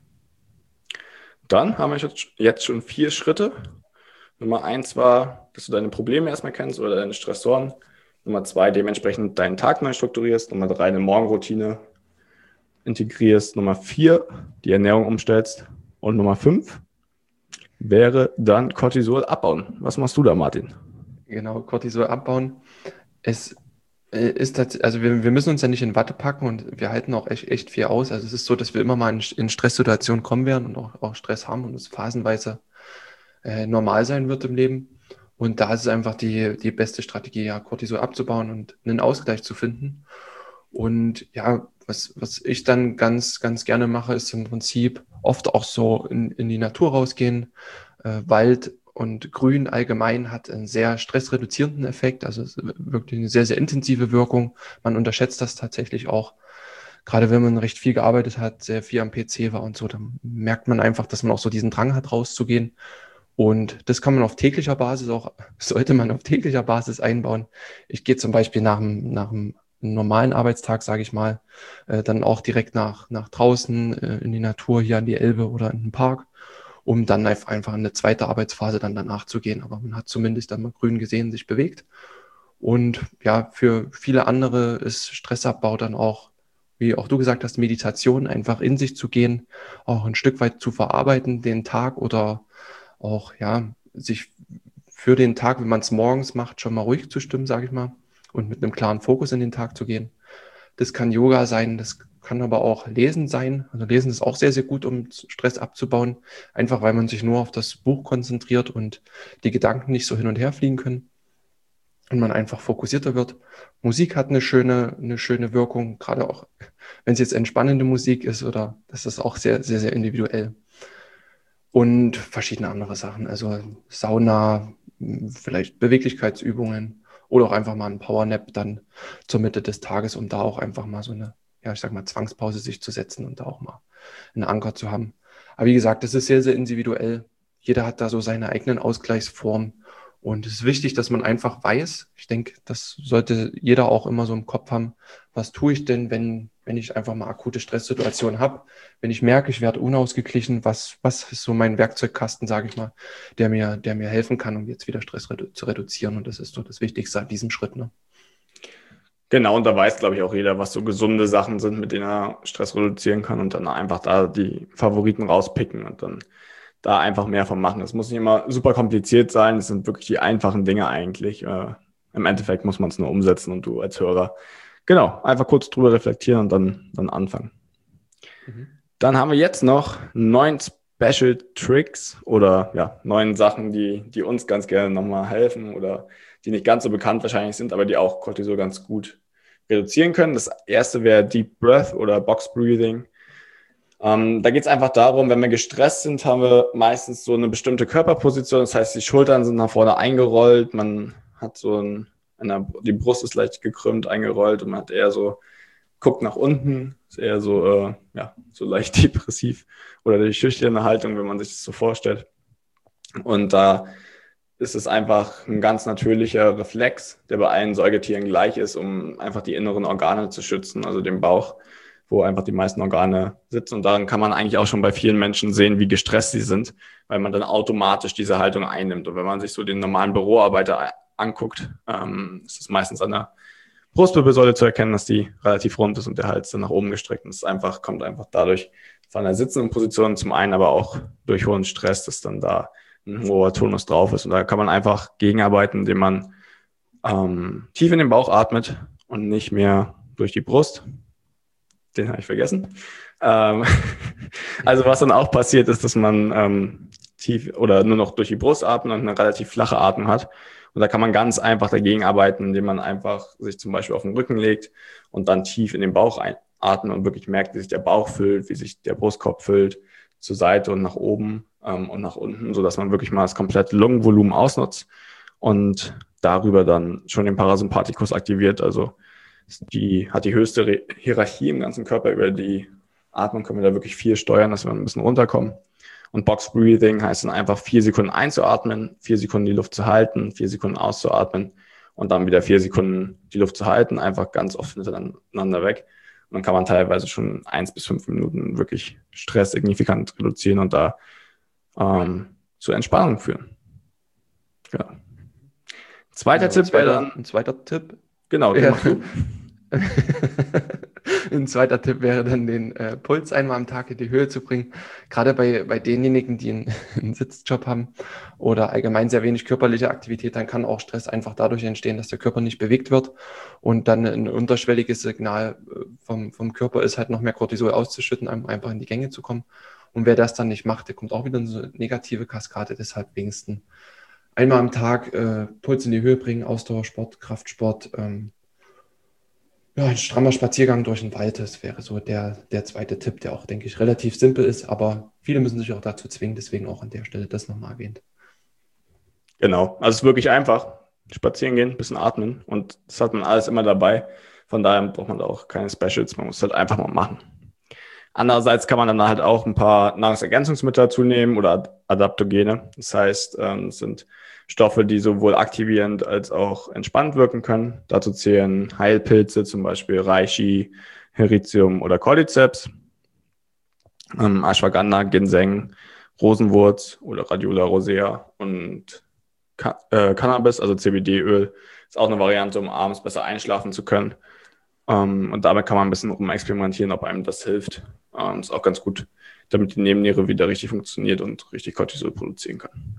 Dann haben wir jetzt schon 4 Schritte. Nummer 1 war, dass du deine Probleme erstmal kennst oder deine Stressoren. Nummer 2, dementsprechend deinen Tag neu strukturierst. Nummer 3, eine Morgenroutine integrierst. Nummer 4, die Ernährung umstellst. Und Nummer 5 wäre dann Cortisol abbauen. Was machst du da, Martin? Genau, Cortisol abbauen. Es ist also wir müssen uns ja nicht in Watte packen und wir halten auch echt viel aus. Also es ist so, dass wir immer mal in Stresssituationen kommen werden und auch Stress haben und es phasenweise normal sein wird im Leben. Und da ist es einfach die beste Strategie, ja, Cortisol abzubauen und einen Ausgleich zu finden. Und ja, was ich dann ganz gerne mache, ist im Prinzip oft auch so in die Natur rausgehen. Wald und Grün allgemein hat einen sehr stressreduzierenden Effekt, also es ist wirklich eine sehr, sehr intensive Wirkung. Man unterschätzt das tatsächlich auch. Gerade wenn man recht viel gearbeitet hat, sehr viel am PC war und so, dann merkt man einfach, dass man auch so diesen Drang hat, rauszugehen. Und das kann man auf täglicher Basis sollte man auf täglicher Basis einbauen. Ich gehe zum Beispiel nach einem normalen Arbeitstag, sage ich mal, dann auch direkt nach draußen in die Natur, hier an die Elbe oder in den Park, um dann einfach in eine zweite Arbeitsphase dann danach zu gehen. Aber man hat zumindest dann mal grün gesehen, sich bewegt. Und ja, für viele andere ist Stressabbau dann auch, wie auch du gesagt hast, Meditation, einfach in sich zu gehen, auch ein Stück weit zu verarbeiten, den Tag oder auch, ja, sich für den Tag, wenn man es morgens macht, schon mal ruhig zu stimmen, sage ich mal, und mit einem klaren Fokus in den Tag zu gehen. Das kann Yoga sein, das kann aber auch Lesen sein. Also Lesen ist auch sehr, sehr gut, um Stress abzubauen, einfach weil man sich nur auf das Buch konzentriert und die Gedanken nicht so hin und her fliegen können und man einfach fokussierter wird. Musik hat eine schöne Wirkung, gerade auch, wenn es jetzt entspannende Musik ist oder das ist auch sehr, sehr, sehr individuell. Und verschiedene andere Sachen, also Sauna, vielleicht Beweglichkeitsübungen oder auch einfach mal ein Powernap dann zur Mitte des Tages, um da auch einfach mal so eine, ja, ich sag mal, Zwangspause sich zu setzen und da auch mal einen Anker zu haben. Aber wie gesagt, das ist sehr, sehr individuell. Jeder hat da so seine eigenen Ausgleichsformen. Und es ist wichtig, dass man einfach weiß, ich denke, das sollte jeder auch immer so im Kopf haben, was tue ich denn, wenn ich einfach mal akute Stresssituationen habe, wenn ich merke, ich werde unausgeglichen, was ist so mein Werkzeugkasten, sage ich mal, der mir helfen kann, um jetzt wieder Stress zu reduzieren. Und das ist so das Wichtigste an diesem Schritt. Ne? Genau, und da weiß, glaube ich, auch jeder, was so gesunde Sachen sind, mit denen er Stress reduzieren kann und dann einfach da die Favoriten rauspicken und dann da einfach mehr von machen. Es muss nicht immer super kompliziert sein, es sind wirklich die einfachen Dinge eigentlich. Im Endeffekt muss man es nur umsetzen und du als Hörer, genau, einfach kurz drüber reflektieren und dann anfangen. Mhm. Dann haben wir jetzt noch 9 Special Tricks oder 9 Sachen, die uns ganz gerne nochmal helfen oder die nicht ganz so bekannt wahrscheinlich sind, aber die auch Cortisol ganz gut reduzieren können. Das erste wäre Deep Breath oder Box Breathing. Da geht es einfach darum, wenn wir gestresst sind, haben wir meistens so eine bestimmte Körperposition. Das heißt, die Schultern sind nach vorne eingerollt, man hat die Brust ist leicht gekrümmt, eingerollt und man hat eher so, guckt nach unten, ist eher so, so leicht depressiv oder die schüchterne Haltung, wenn man sich das so vorstellt. Und da ist es einfach ein ganz natürlicher Reflex, der bei allen Säugetieren gleich ist, um einfach die inneren Organe zu schützen, also den Bauch, wo einfach die meisten Organe sitzen. Und daran kann man eigentlich auch schon bei vielen Menschen sehen, wie gestresst sie sind, weil man dann automatisch diese Haltung einnimmt. Und wenn man sich so den normalen Büroarbeiter anguckt, ist es meistens an der Brustwirbelsäule zu erkennen, dass die relativ rund ist und der Hals dann nach oben gestreckt. Und es kommt einfach dadurch von der sitzenden Position zum einen, aber auch durch hohen Stress, dass dann da ein hoher Tonus drauf ist. Und da kann man einfach gegenarbeiten, indem man tief in den Bauch atmet und nicht mehr durch die Brust. Den habe ich vergessen. Also was dann auch passiert ist, dass man tief oder nur noch durch die Brust atmet und eine relativ flache Atmung hat. Und da kann man ganz einfach dagegen arbeiten, indem man einfach sich zum Beispiel auf den Rücken legt und dann tief in den Bauch einatmet und wirklich merkt, wie sich der Bauch füllt, wie sich der Brustkorb füllt, zur Seite und nach oben und nach unten, sodass man wirklich mal das komplette Lungenvolumen ausnutzt und darüber dann schon den Parasympathikus aktiviert. Also hat die höchste Hierarchie im ganzen Körper. Über die Atmung können wir da wirklich viel steuern, dass wir ein bisschen runterkommen. Und Box Breathing heißt dann einfach 4 Sekunden einzuatmen, 4 Sekunden die Luft zu halten, 4 Sekunden auszuatmen und dann wieder 4 Sekunden die Luft zu halten, einfach ganz oft hintereinander weg. Und dann kann man teilweise schon 1 bis 5 Minuten wirklich Stress signifikant reduzieren und da zur Entspannung führen. Ja. Zweiter Tipp wäre dann... Ein zweiter Tipp? Genau, den machst du. Ein zweiter Tipp wäre dann, den Puls einmal am Tag in die Höhe zu bringen. Gerade bei denjenigen, die einen Sitzjob haben oder allgemein sehr wenig körperliche Aktivität, dann kann auch Stress einfach dadurch entstehen, dass der Körper nicht bewegt wird. Und dann ein unterschwelliges Signal vom Körper ist halt noch mehr Cortisol auszuschütten, um einfach in die Gänge zu kommen. Und wer das dann nicht macht, der kommt auch wieder in so eine negative Kaskade. Deshalb wenigstens einmal am Tag Puls in die Höhe bringen, Ausdauersport, Kraftsport, ein strammer Spaziergang durch den Wald, das wäre so der zweite Tipp, der auch, denke ich, relativ simpel ist, aber viele müssen sich auch dazu zwingen, deswegen auch an der Stelle das nochmal erwähnt. Genau, also es ist wirklich einfach. Spazieren gehen, ein bisschen atmen und das hat man alles immer dabei. Von daher braucht man da auch keine Specials, man muss halt einfach mal machen. Andererseits kann man dann halt auch ein paar Nahrungsergänzungsmittel dazu nehmen oder Adaptogene. Das heißt, es sind Stoffe, die sowohl aktivierend als auch entspannend wirken können. Dazu zählen Heilpilze, zum Beispiel Reishi, Heritium oder Cordyceps, Ashwagandha, Ginseng, Rosenwurz oder Radiola rosea und Cannabis, also CBD-Öl, ist auch eine Variante, um abends besser einschlafen zu können. Und damit kann man ein bisschen rumexperimentieren, ob einem das hilft. Ist auch ganz gut, damit die Nebenniere wieder richtig funktioniert und richtig Cortisol produzieren kann.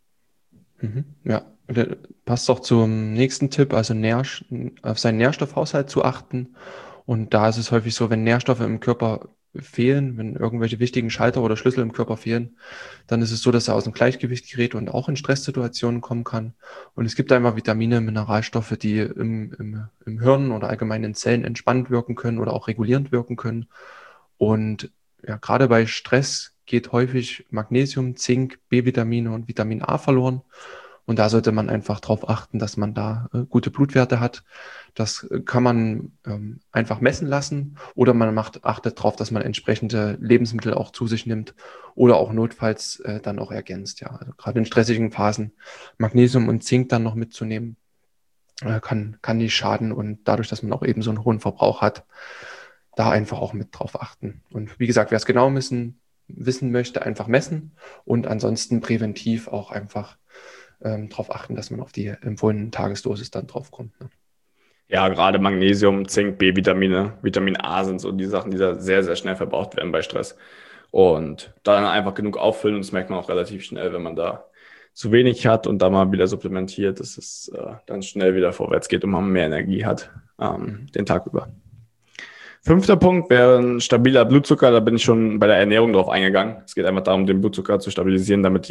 Ja, passt auch zum nächsten Tipp, also auf seinen Nährstoffhaushalt zu achten. Und da ist es häufig so, wenn Nährstoffe im Körper fehlen, wenn irgendwelche wichtigen Schalter oder Schlüssel im Körper fehlen, dann ist es so, dass er aus dem Gleichgewicht gerät und auch in Stresssituationen kommen kann. Und es gibt einfach Vitamine, Mineralstoffe, die im Hirn oder allgemein in Zellen entspannend wirken können oder auch regulierend wirken können. Und ja, gerade bei Stress geht häufig Magnesium, Zink, B-Vitamine und Vitamin A verloren. Und da sollte man einfach darauf achten, dass man da gute Blutwerte hat. Das kann man einfach messen lassen oder man achtet darauf, dass man entsprechende Lebensmittel auch zu sich nimmt oder auch notfalls dann auch ergänzt. Ja, also gerade in stressigen Phasen Magnesium und Zink dann noch mitzunehmen, kann nicht schaden. Und dadurch, dass man auch eben so einen hohen Verbrauch hat, da einfach auch mit drauf achten. Und wie gesagt, wer es genau wissen möchte, einfach messen und ansonsten präventiv auch einfach darauf achten, dass man auf die empfohlenen Tagesdosis dann drauf kommt. Ne? Ja, gerade Magnesium, Zink, B-Vitamine, Vitamin A sind so die Sachen, die da sehr, sehr schnell verbraucht werden bei Stress. Und dann einfach genug auffüllen und das merkt man auch relativ schnell, wenn man da zu wenig hat und da mal wieder supplementiert, dass es dann schnell wieder vorwärts geht und man mehr Energie hat den Tag über. 5. Punkt wäre ein stabiler Blutzucker. Da bin ich schon bei der Ernährung drauf eingegangen. Es geht einfach darum, den Blutzucker zu stabilisieren, damit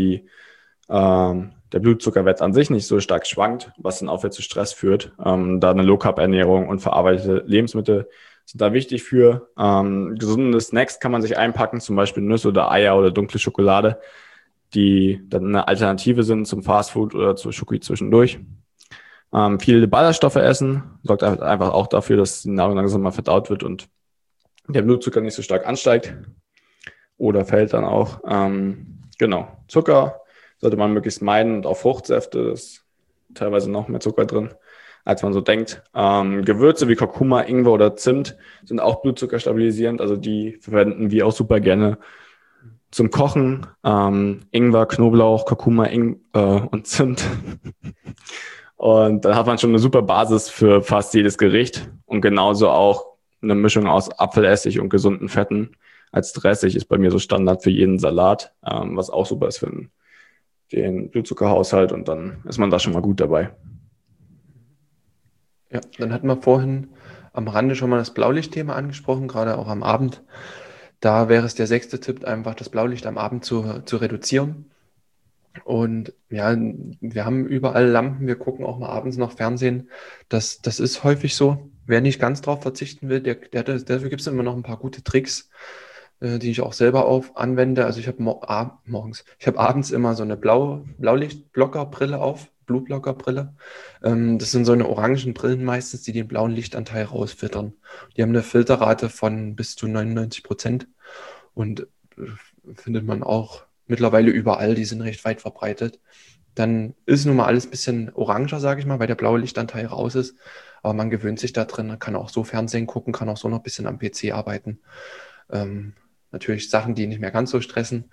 der Blutzuckerwert an sich nicht so stark schwankt, was dann auch wieder zu Stress führt. Da eine Low-Carb-Ernährung und verarbeitete Lebensmittel sind da wichtig für. Gesunde Snacks kann man sich einpacken, zum Beispiel Nüsse oder Eier oder dunkle Schokolade, die dann eine Alternative sind zum Fastfood oder zur Schoki zwischendurch. Viele Ballaststoffe essen, sorgt einfach auch dafür, dass die Nahrung langsam mal verdaut wird und der Blutzucker nicht so stark ansteigt oder fällt dann auch. Zucker sollte man möglichst meiden, und auch Fruchtsäfte, da ist teilweise noch mehr Zucker drin, als man so denkt. Gewürze wie Kurkuma, Ingwer oder Zimt sind auch Blutzucker stabilisierend, also die verwenden wir auch super gerne zum Kochen. Ingwer, Knoblauch, Kurkuma und Zimt. Und dann hat man schon eine super Basis für fast jedes Gericht und genauso auch eine Mischung aus Apfelessig und gesunden Fetten als Dressig ist bei mir so Standard für jeden Salat, was auch super ist für den Blutzuckerhaushalt, und dann ist man da schon mal gut dabei. Ja, dann hatten wir vorhin am Rande schon mal das Blaulichtthema angesprochen, gerade auch am Abend. Da wäre es der 6. Tipp, einfach das Blaulicht am Abend zu reduzieren. Und ja, wir haben überall Lampen, wir gucken auch mal abends noch Fernsehen. Das ist häufig so. Wer nicht ganz drauf verzichten will, dafür gibt es immer noch ein paar gute Tricks, die ich auch selber anwende. Also ich habe abends immer so eine Blaulichtblockerbrille auf, Blutblockerbrille. Das sind so eine orangen Brillen meistens, die den blauen Lichtanteil rausfiltern. Die haben eine Filterrate von bis zu 99% und findet man auch mittlerweile überall, die sind recht weit verbreitet. Dann ist nun mal alles ein bisschen oranger, sage ich mal, weil der blaue Lichtanteil raus ist. Aber man gewöhnt sich da drin, kann auch so Fernsehen gucken, kann auch so noch ein bisschen am PC arbeiten. Natürlich Sachen, die nicht mehr ganz so stressen.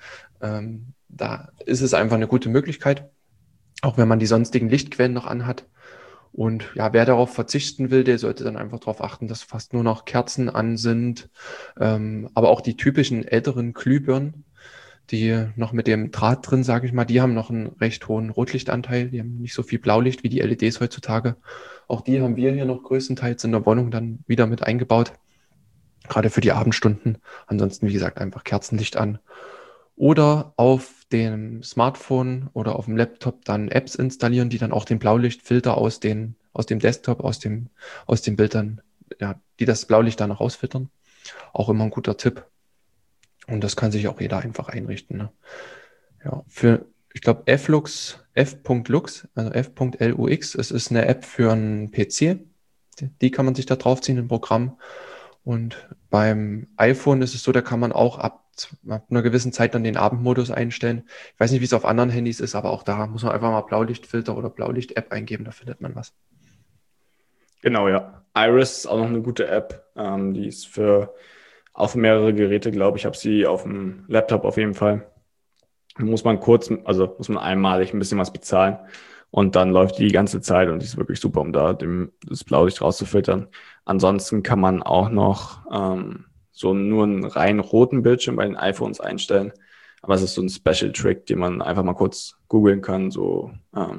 Da ist es einfach eine gute Möglichkeit, auch wenn man die sonstigen Lichtquellen noch anhat. Und ja, wer darauf verzichten will, der sollte dann einfach darauf achten, dass fast nur noch Kerzen an sind. Aber auch die typischen älteren Glühbirnen, die noch mit dem Draht drin, sage ich mal, die haben noch einen recht hohen Rotlichtanteil. Die haben nicht so viel Blaulicht wie die LEDs heutzutage. Auch die haben wir hier noch größtenteils in der Wohnung dann wieder mit eingebaut. Gerade für die Abendstunden. Ansonsten, wie gesagt, einfach Kerzenlicht an. Oder auf dem Smartphone oder auf dem Laptop dann Apps installieren, die dann auch den Blaulichtfilter aus dem Desktop, aus dem Bild dann, ja, die das Blaulicht dann rausfiltern. Auch immer ein guter Tipp. Und das kann sich auch jeder einfach einrichten. Ne? Ja, ich glaube, f.lux, also f.lux, es ist eine App für einen PC. Die kann man sich da draufziehen, ein Programm. Und beim iPhone ist es so, da kann man auch ab einer gewissen Zeit dann den Abendmodus einstellen. Ich weiß nicht, wie es auf anderen Handys ist, aber auch da muss man einfach mal Blaulichtfilter oder Blaulicht-App eingeben, da findet man was. Genau, ja. Iris ist auch noch eine gute App. Die ist auf mehrere Geräte, glaube ich. Ich habe sie auf dem Laptop auf jeden Fall. Muss man einmalig ein bisschen was bezahlen und dann läuft die ganze Zeit und die ist wirklich super, um da das Blaulicht rauszufiltern. Ansonsten kann man auch noch so nur einen rein roten Bildschirm bei den iPhones einstellen. Aber es ist so ein Special-Trick, den man einfach mal kurz googeln kann, so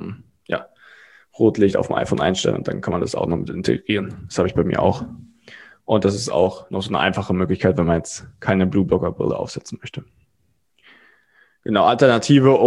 Rotlicht auf dem iPhone einstellen und dann kann man das auch noch mit integrieren. Das habe ich bei mir auch. Und das ist auch noch so eine einfache Möglichkeit, wenn man jetzt keine Blueblocker-Brille aufsetzen möchte. Genau, Alternative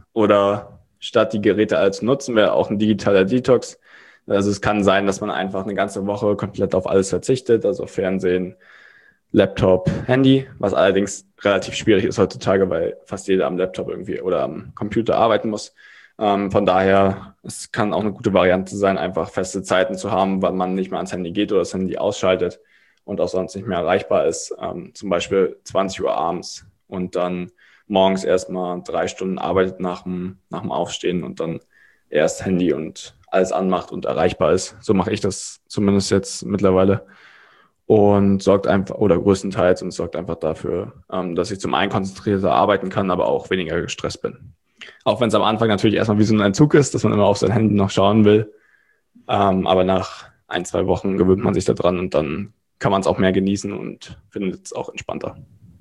statt die Geräte alle zu nutzen, wäre auch ein digitaler Detox. Also es kann sein, dass man einfach eine ganze Woche komplett auf alles verzichtet, also Fernsehen, Laptop, Handy, was allerdings relativ schwierig ist heutzutage, weil fast jeder am Laptop irgendwie oder am Computer arbeiten muss. Von daher, es kann auch eine gute Variante sein, einfach feste Zeiten zu haben, wann man nicht mehr ans Handy geht oder das Handy ausschaltet und auch sonst nicht mehr erreichbar ist. Zum Beispiel 20 Uhr abends und dann morgens erstmal 3 Stunden arbeitet nach dem Aufstehen und dann erst Handy und alles anmacht und erreichbar ist. So mache ich das zumindest jetzt mittlerweile und sorgt einfach dafür, dass ich zum einen konzentrierter arbeiten kann, aber auch weniger gestresst bin. Auch wenn es am Anfang natürlich erstmal wie so ein Entzug ist, dass man immer auf sein Handy noch schauen will. Aber nach 1-2 Wochen gewöhnt man sich da dran und dann kann man es auch mehr genießen und findet es auch entspannter.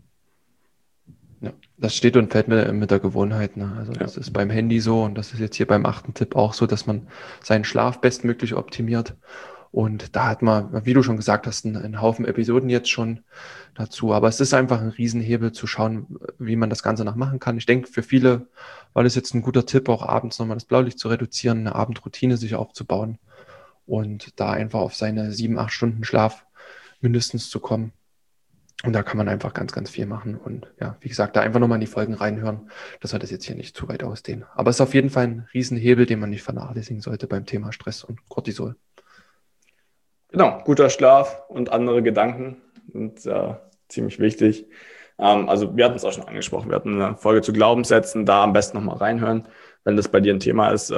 Ja, das steht und fällt mit der Gewohnheit. Ne? Also das ist beim Handy so und das ist jetzt hier beim 8. Tipp auch so, dass man seinen Schlaf bestmöglich optimiert. Und da hat man, wie du schon gesagt hast, einen Haufen Episoden jetzt schon dazu. Aber es ist einfach ein Riesenhebel zu schauen, wie man das Ganze noch machen kann. Ich denke, für viele war das jetzt ein guter Tipp, auch abends nochmal das Blaulicht zu reduzieren, eine Abendroutine sich aufzubauen und da einfach auf seine 7-8 Stunden Schlaf mindestens zu kommen. Und da kann man einfach ganz, ganz viel machen. Und ja, wie gesagt, da einfach nochmal in die Folgen reinhören, dass wir das jetzt hier nicht zu weit ausdehnen. Aber es ist auf jeden Fall ein Riesenhebel, den man nicht vernachlässigen sollte beim Thema Stress und Cortisol. Genau, guter Schlaf und andere Gedanken sind ziemlich wichtig. Also wir hatten es auch schon angesprochen, wir hatten eine Folge zu Glaubenssätzen, da am besten nochmal reinhören, wenn das bei dir ein Thema ist.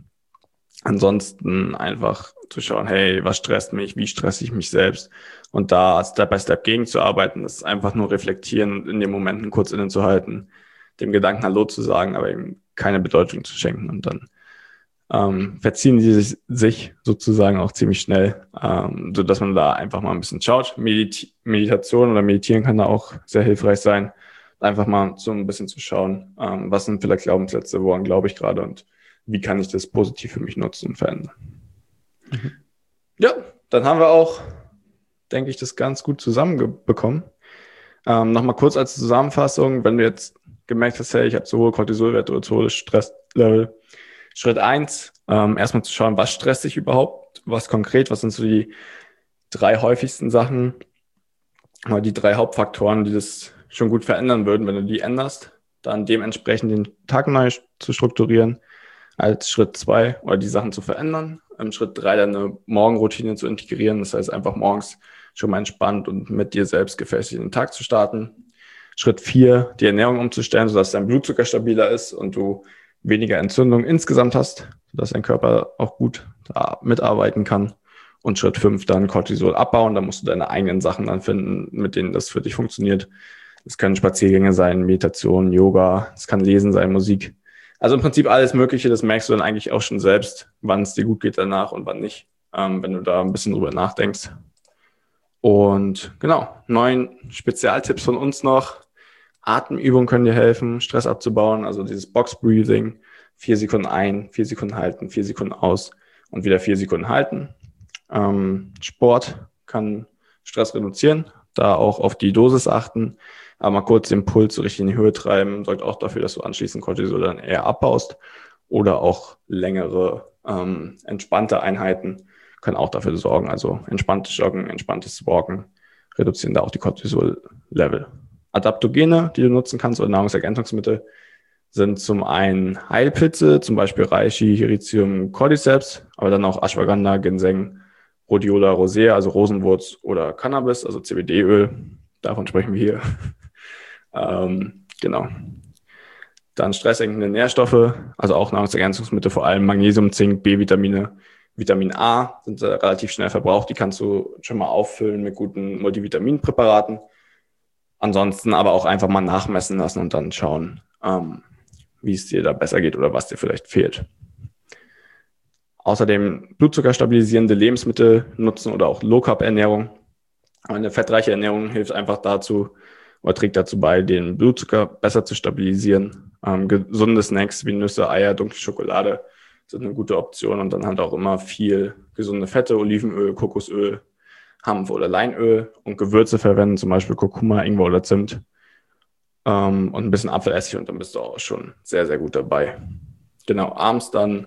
Ansonsten einfach zu schauen, hey, was stresst mich, wie stresse ich mich selbst und da Step by Step gegenzuarbeiten, das ist einfach nur reflektieren, in den Momenten kurz innezuhalten, dem Gedanken Hallo zu sagen, aber eben keine Bedeutung zu schenken und dann verziehen die sich sozusagen auch ziemlich schnell, sodass man da einfach mal ein bisschen schaut. Meditation oder Meditieren kann da auch sehr hilfreich sein, einfach mal so ein bisschen zu schauen, was sind vielleicht Glaubenssätze, woran glaube ich gerade und wie kann ich das positiv für mich nutzen und verändern. Mhm. Ja, dann haben wir auch, denke ich, das ganz gut zusammenbekommen. Nochmal kurz als Zusammenfassung, wenn du jetzt gemerkt hast, hey, ich habe zu hohe Cortisolwerte oder zu hohes Stresslevel. Schritt 1, erstmal zu schauen, was stresst dich überhaupt, was konkret, was sind so die 3 häufigsten Sachen, oder die 3 Hauptfaktoren, die das schon gut verändern würden, wenn du die änderst, dann dementsprechend den Tag neu zu strukturieren, als Schritt 2 oder die Sachen zu verändern. Im Schritt 3 dann eine Morgenroutine zu integrieren, das heißt einfach morgens schon mal entspannt und mit dir selbst gefestigt in den Tag zu starten. Schritt 4, die Ernährung umzustellen, sodass dein Blutzucker stabiler ist und du weniger Entzündung insgesamt hast, sodass dein Körper auch gut da mitarbeiten kann. Und Schritt 5 dann Cortisol abbauen. Da musst du deine eigenen Sachen dann finden, mit denen das für dich funktioniert. Das können Spaziergänge sein, Meditation, Yoga, es kann Lesen sein, Musik. Also im Prinzip alles Mögliche, das merkst du dann eigentlich auch schon selbst, wann es dir gut geht danach und wann nicht, wenn du da ein bisschen drüber nachdenkst. Und genau, 9 Spezialtipps von uns noch. Atemübungen können dir helfen, Stress abzubauen, also dieses Box Breathing, 4 Sekunden ein, 4 Sekunden halten, 4 Sekunden aus und wieder 4 Sekunden halten. Sport kann Stress reduzieren, da auch auf die Dosis achten, aber mal kurz den Puls so richtig in die Höhe treiben, sorgt auch dafür, dass du anschließend Cortisol dann eher abbaust oder auch längere entspannte Einheiten können auch dafür sorgen, also entspanntes Joggen, entspanntes Walken reduzieren da auch die Cortisol-Level. Adaptogene, die du nutzen kannst, oder Nahrungsergänzungsmittel, sind zum einen Heilpilze, zum Beispiel Reishi, Hericium, Cordyceps, aber dann auch Ashwagandha, Ginseng, Rhodiola rosea, also Rosenwurz oder Cannabis, also CBD-Öl. Davon sprechen wir hier. Genau. Dann stresssenkende Nährstoffe, also auch Nahrungsergänzungsmittel, vor allem Magnesium, Zink, B-Vitamine, Vitamin A sind relativ schnell verbraucht. Die kannst du schon mal auffüllen mit guten Multivitaminpräparaten. Ansonsten aber auch einfach mal nachmessen lassen und dann schauen, wie es dir da besser geht oder was dir vielleicht fehlt. Außerdem blutzuckerstabilisierende Lebensmittel nutzen oder auch Low-Carb-Ernährung. Eine fettreiche Ernährung hilft einfach dazu oder trägt dazu bei, den Blutzucker besser zu stabilisieren. Gesunde Snacks wie Nüsse, Eier, dunkle Schokolade sind eine gute Option und dann halt auch immer viel gesunde Fette, Olivenöl, Kokosöl, Hanf oder Leinöl und Gewürze verwenden, zum Beispiel Kurkuma, Ingwer oder Zimt und ein bisschen Apfelessig und dann bist du auch schon sehr, sehr gut dabei. Genau, abends dann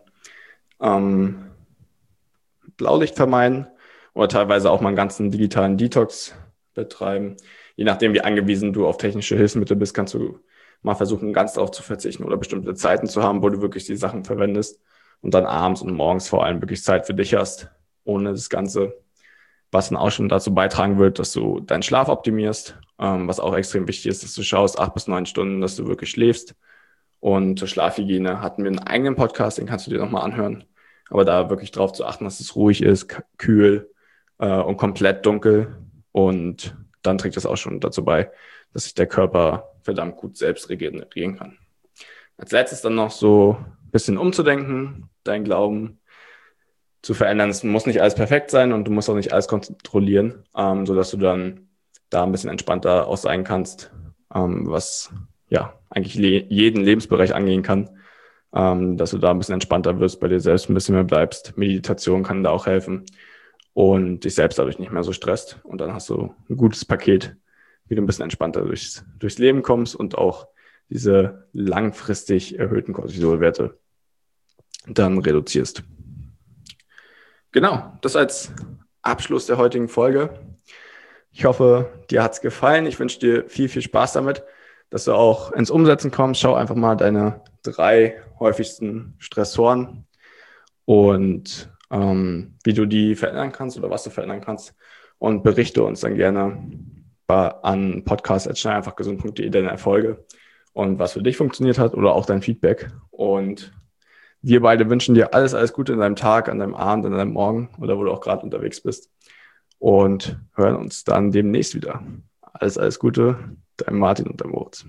Blaulicht vermeiden oder teilweise auch mal einen ganzen digitalen Detox betreiben. Je nachdem, wie angewiesen du auf technische Hilfsmittel bist, kannst du mal versuchen, ganz darauf zu verzichten oder bestimmte Zeiten zu haben, wo du wirklich die Sachen verwendest und dann abends und morgens vor allem wirklich Zeit für dich hast, ohne das Ganze, was dann auch schon dazu beitragen wird, dass du deinen Schlaf optimierst, was auch extrem wichtig ist, dass du schaust, 8 bis 9 Stunden, dass du wirklich schläfst. Und zur Schlafhygiene hatten wir einen eigenen Podcast, den kannst du dir nochmal anhören. Aber da wirklich darauf zu achten, dass es ruhig ist, kühl und komplett dunkel. Und dann trägt das auch schon dazu bei, dass sich der Körper verdammt gut selbst regenerieren kann. Als letztes dann noch so ein bisschen umzudenken, deinen Glauben zu verändern. Es muss nicht alles perfekt sein und du musst auch nicht alles kontrollieren, sodass du dann da ein bisschen entspannter auch sein kannst, was ja eigentlich jeden Lebensbereich angehen kann, dass du da ein bisschen entspannter wirst, bei dir selbst ein bisschen mehr bleibst. Meditation kann da auch helfen und dich selbst dadurch nicht mehr so stresst. Und dann hast du ein gutes Paket, wie du ein bisschen entspannter durchs Leben kommst und auch diese langfristig erhöhten Cortisolwerte dann reduzierst. Genau, das als Abschluss der heutigen Folge. Ich hoffe, dir hat es gefallen. Ich wünsche dir viel, viel Spaß damit, dass du auch ins Umsetzen kommst. Schau einfach mal deine 3 häufigsten Stressoren und wie du die verändern kannst oder was du verändern kannst und berichte uns dann gerne, an podcast@schnelleinfachgesund.de deine Erfolge und was für dich funktioniert hat oder auch dein Feedback. Und wir beide wünschen dir alles Gute in deinem Tag, an deinem Abend, an deinem Morgen oder wo du auch gerade unterwegs bist. Und hören uns dann demnächst wieder. Alles Gute, dein Martin und dein Moritz.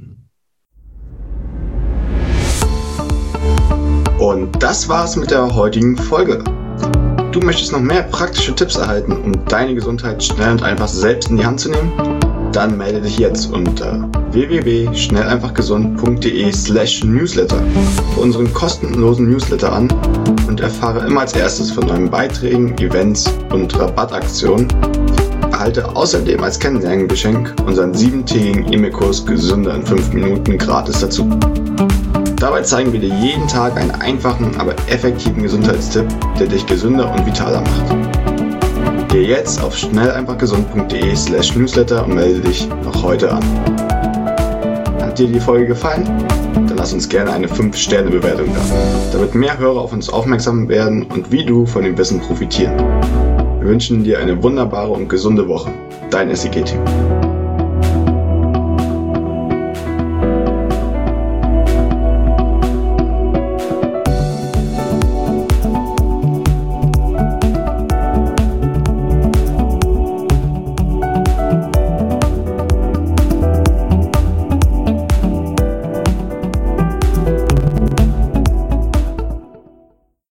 Und das war's mit der heutigen Folge. Du möchtest noch mehr praktische Tipps erhalten, um deine Gesundheit schnell und einfach selbst in die Hand zu nehmen? Dann melde dich jetzt unter www.schnelleinfachgesund.de/newsletter für unseren kostenlosen Newsletter an und erfahre immer als erstes von neuen Beiträgen, Events und Rabattaktionen. Erhalte außerdem als Kennenlerngeschenk unseren 7-tägigen E-Mail-Kurs Gesünder in 5 Minuten gratis dazu. Dabei zeigen wir dir jeden Tag einen einfachen, aber effektiven Gesundheitstipp, der dich gesünder und vitaler macht. Geh jetzt auf schnelleinfachgesund.de/newsletter und melde dich noch heute an. Hat dir die Folge gefallen? Dann lass uns gerne eine 5-Sterne-Bewertung da, damit mehr Hörer auf uns aufmerksam werden und wie du von dem Wissen profitieren. Wir wünschen dir eine wunderbare und gesunde Woche. Dein SIG-Team.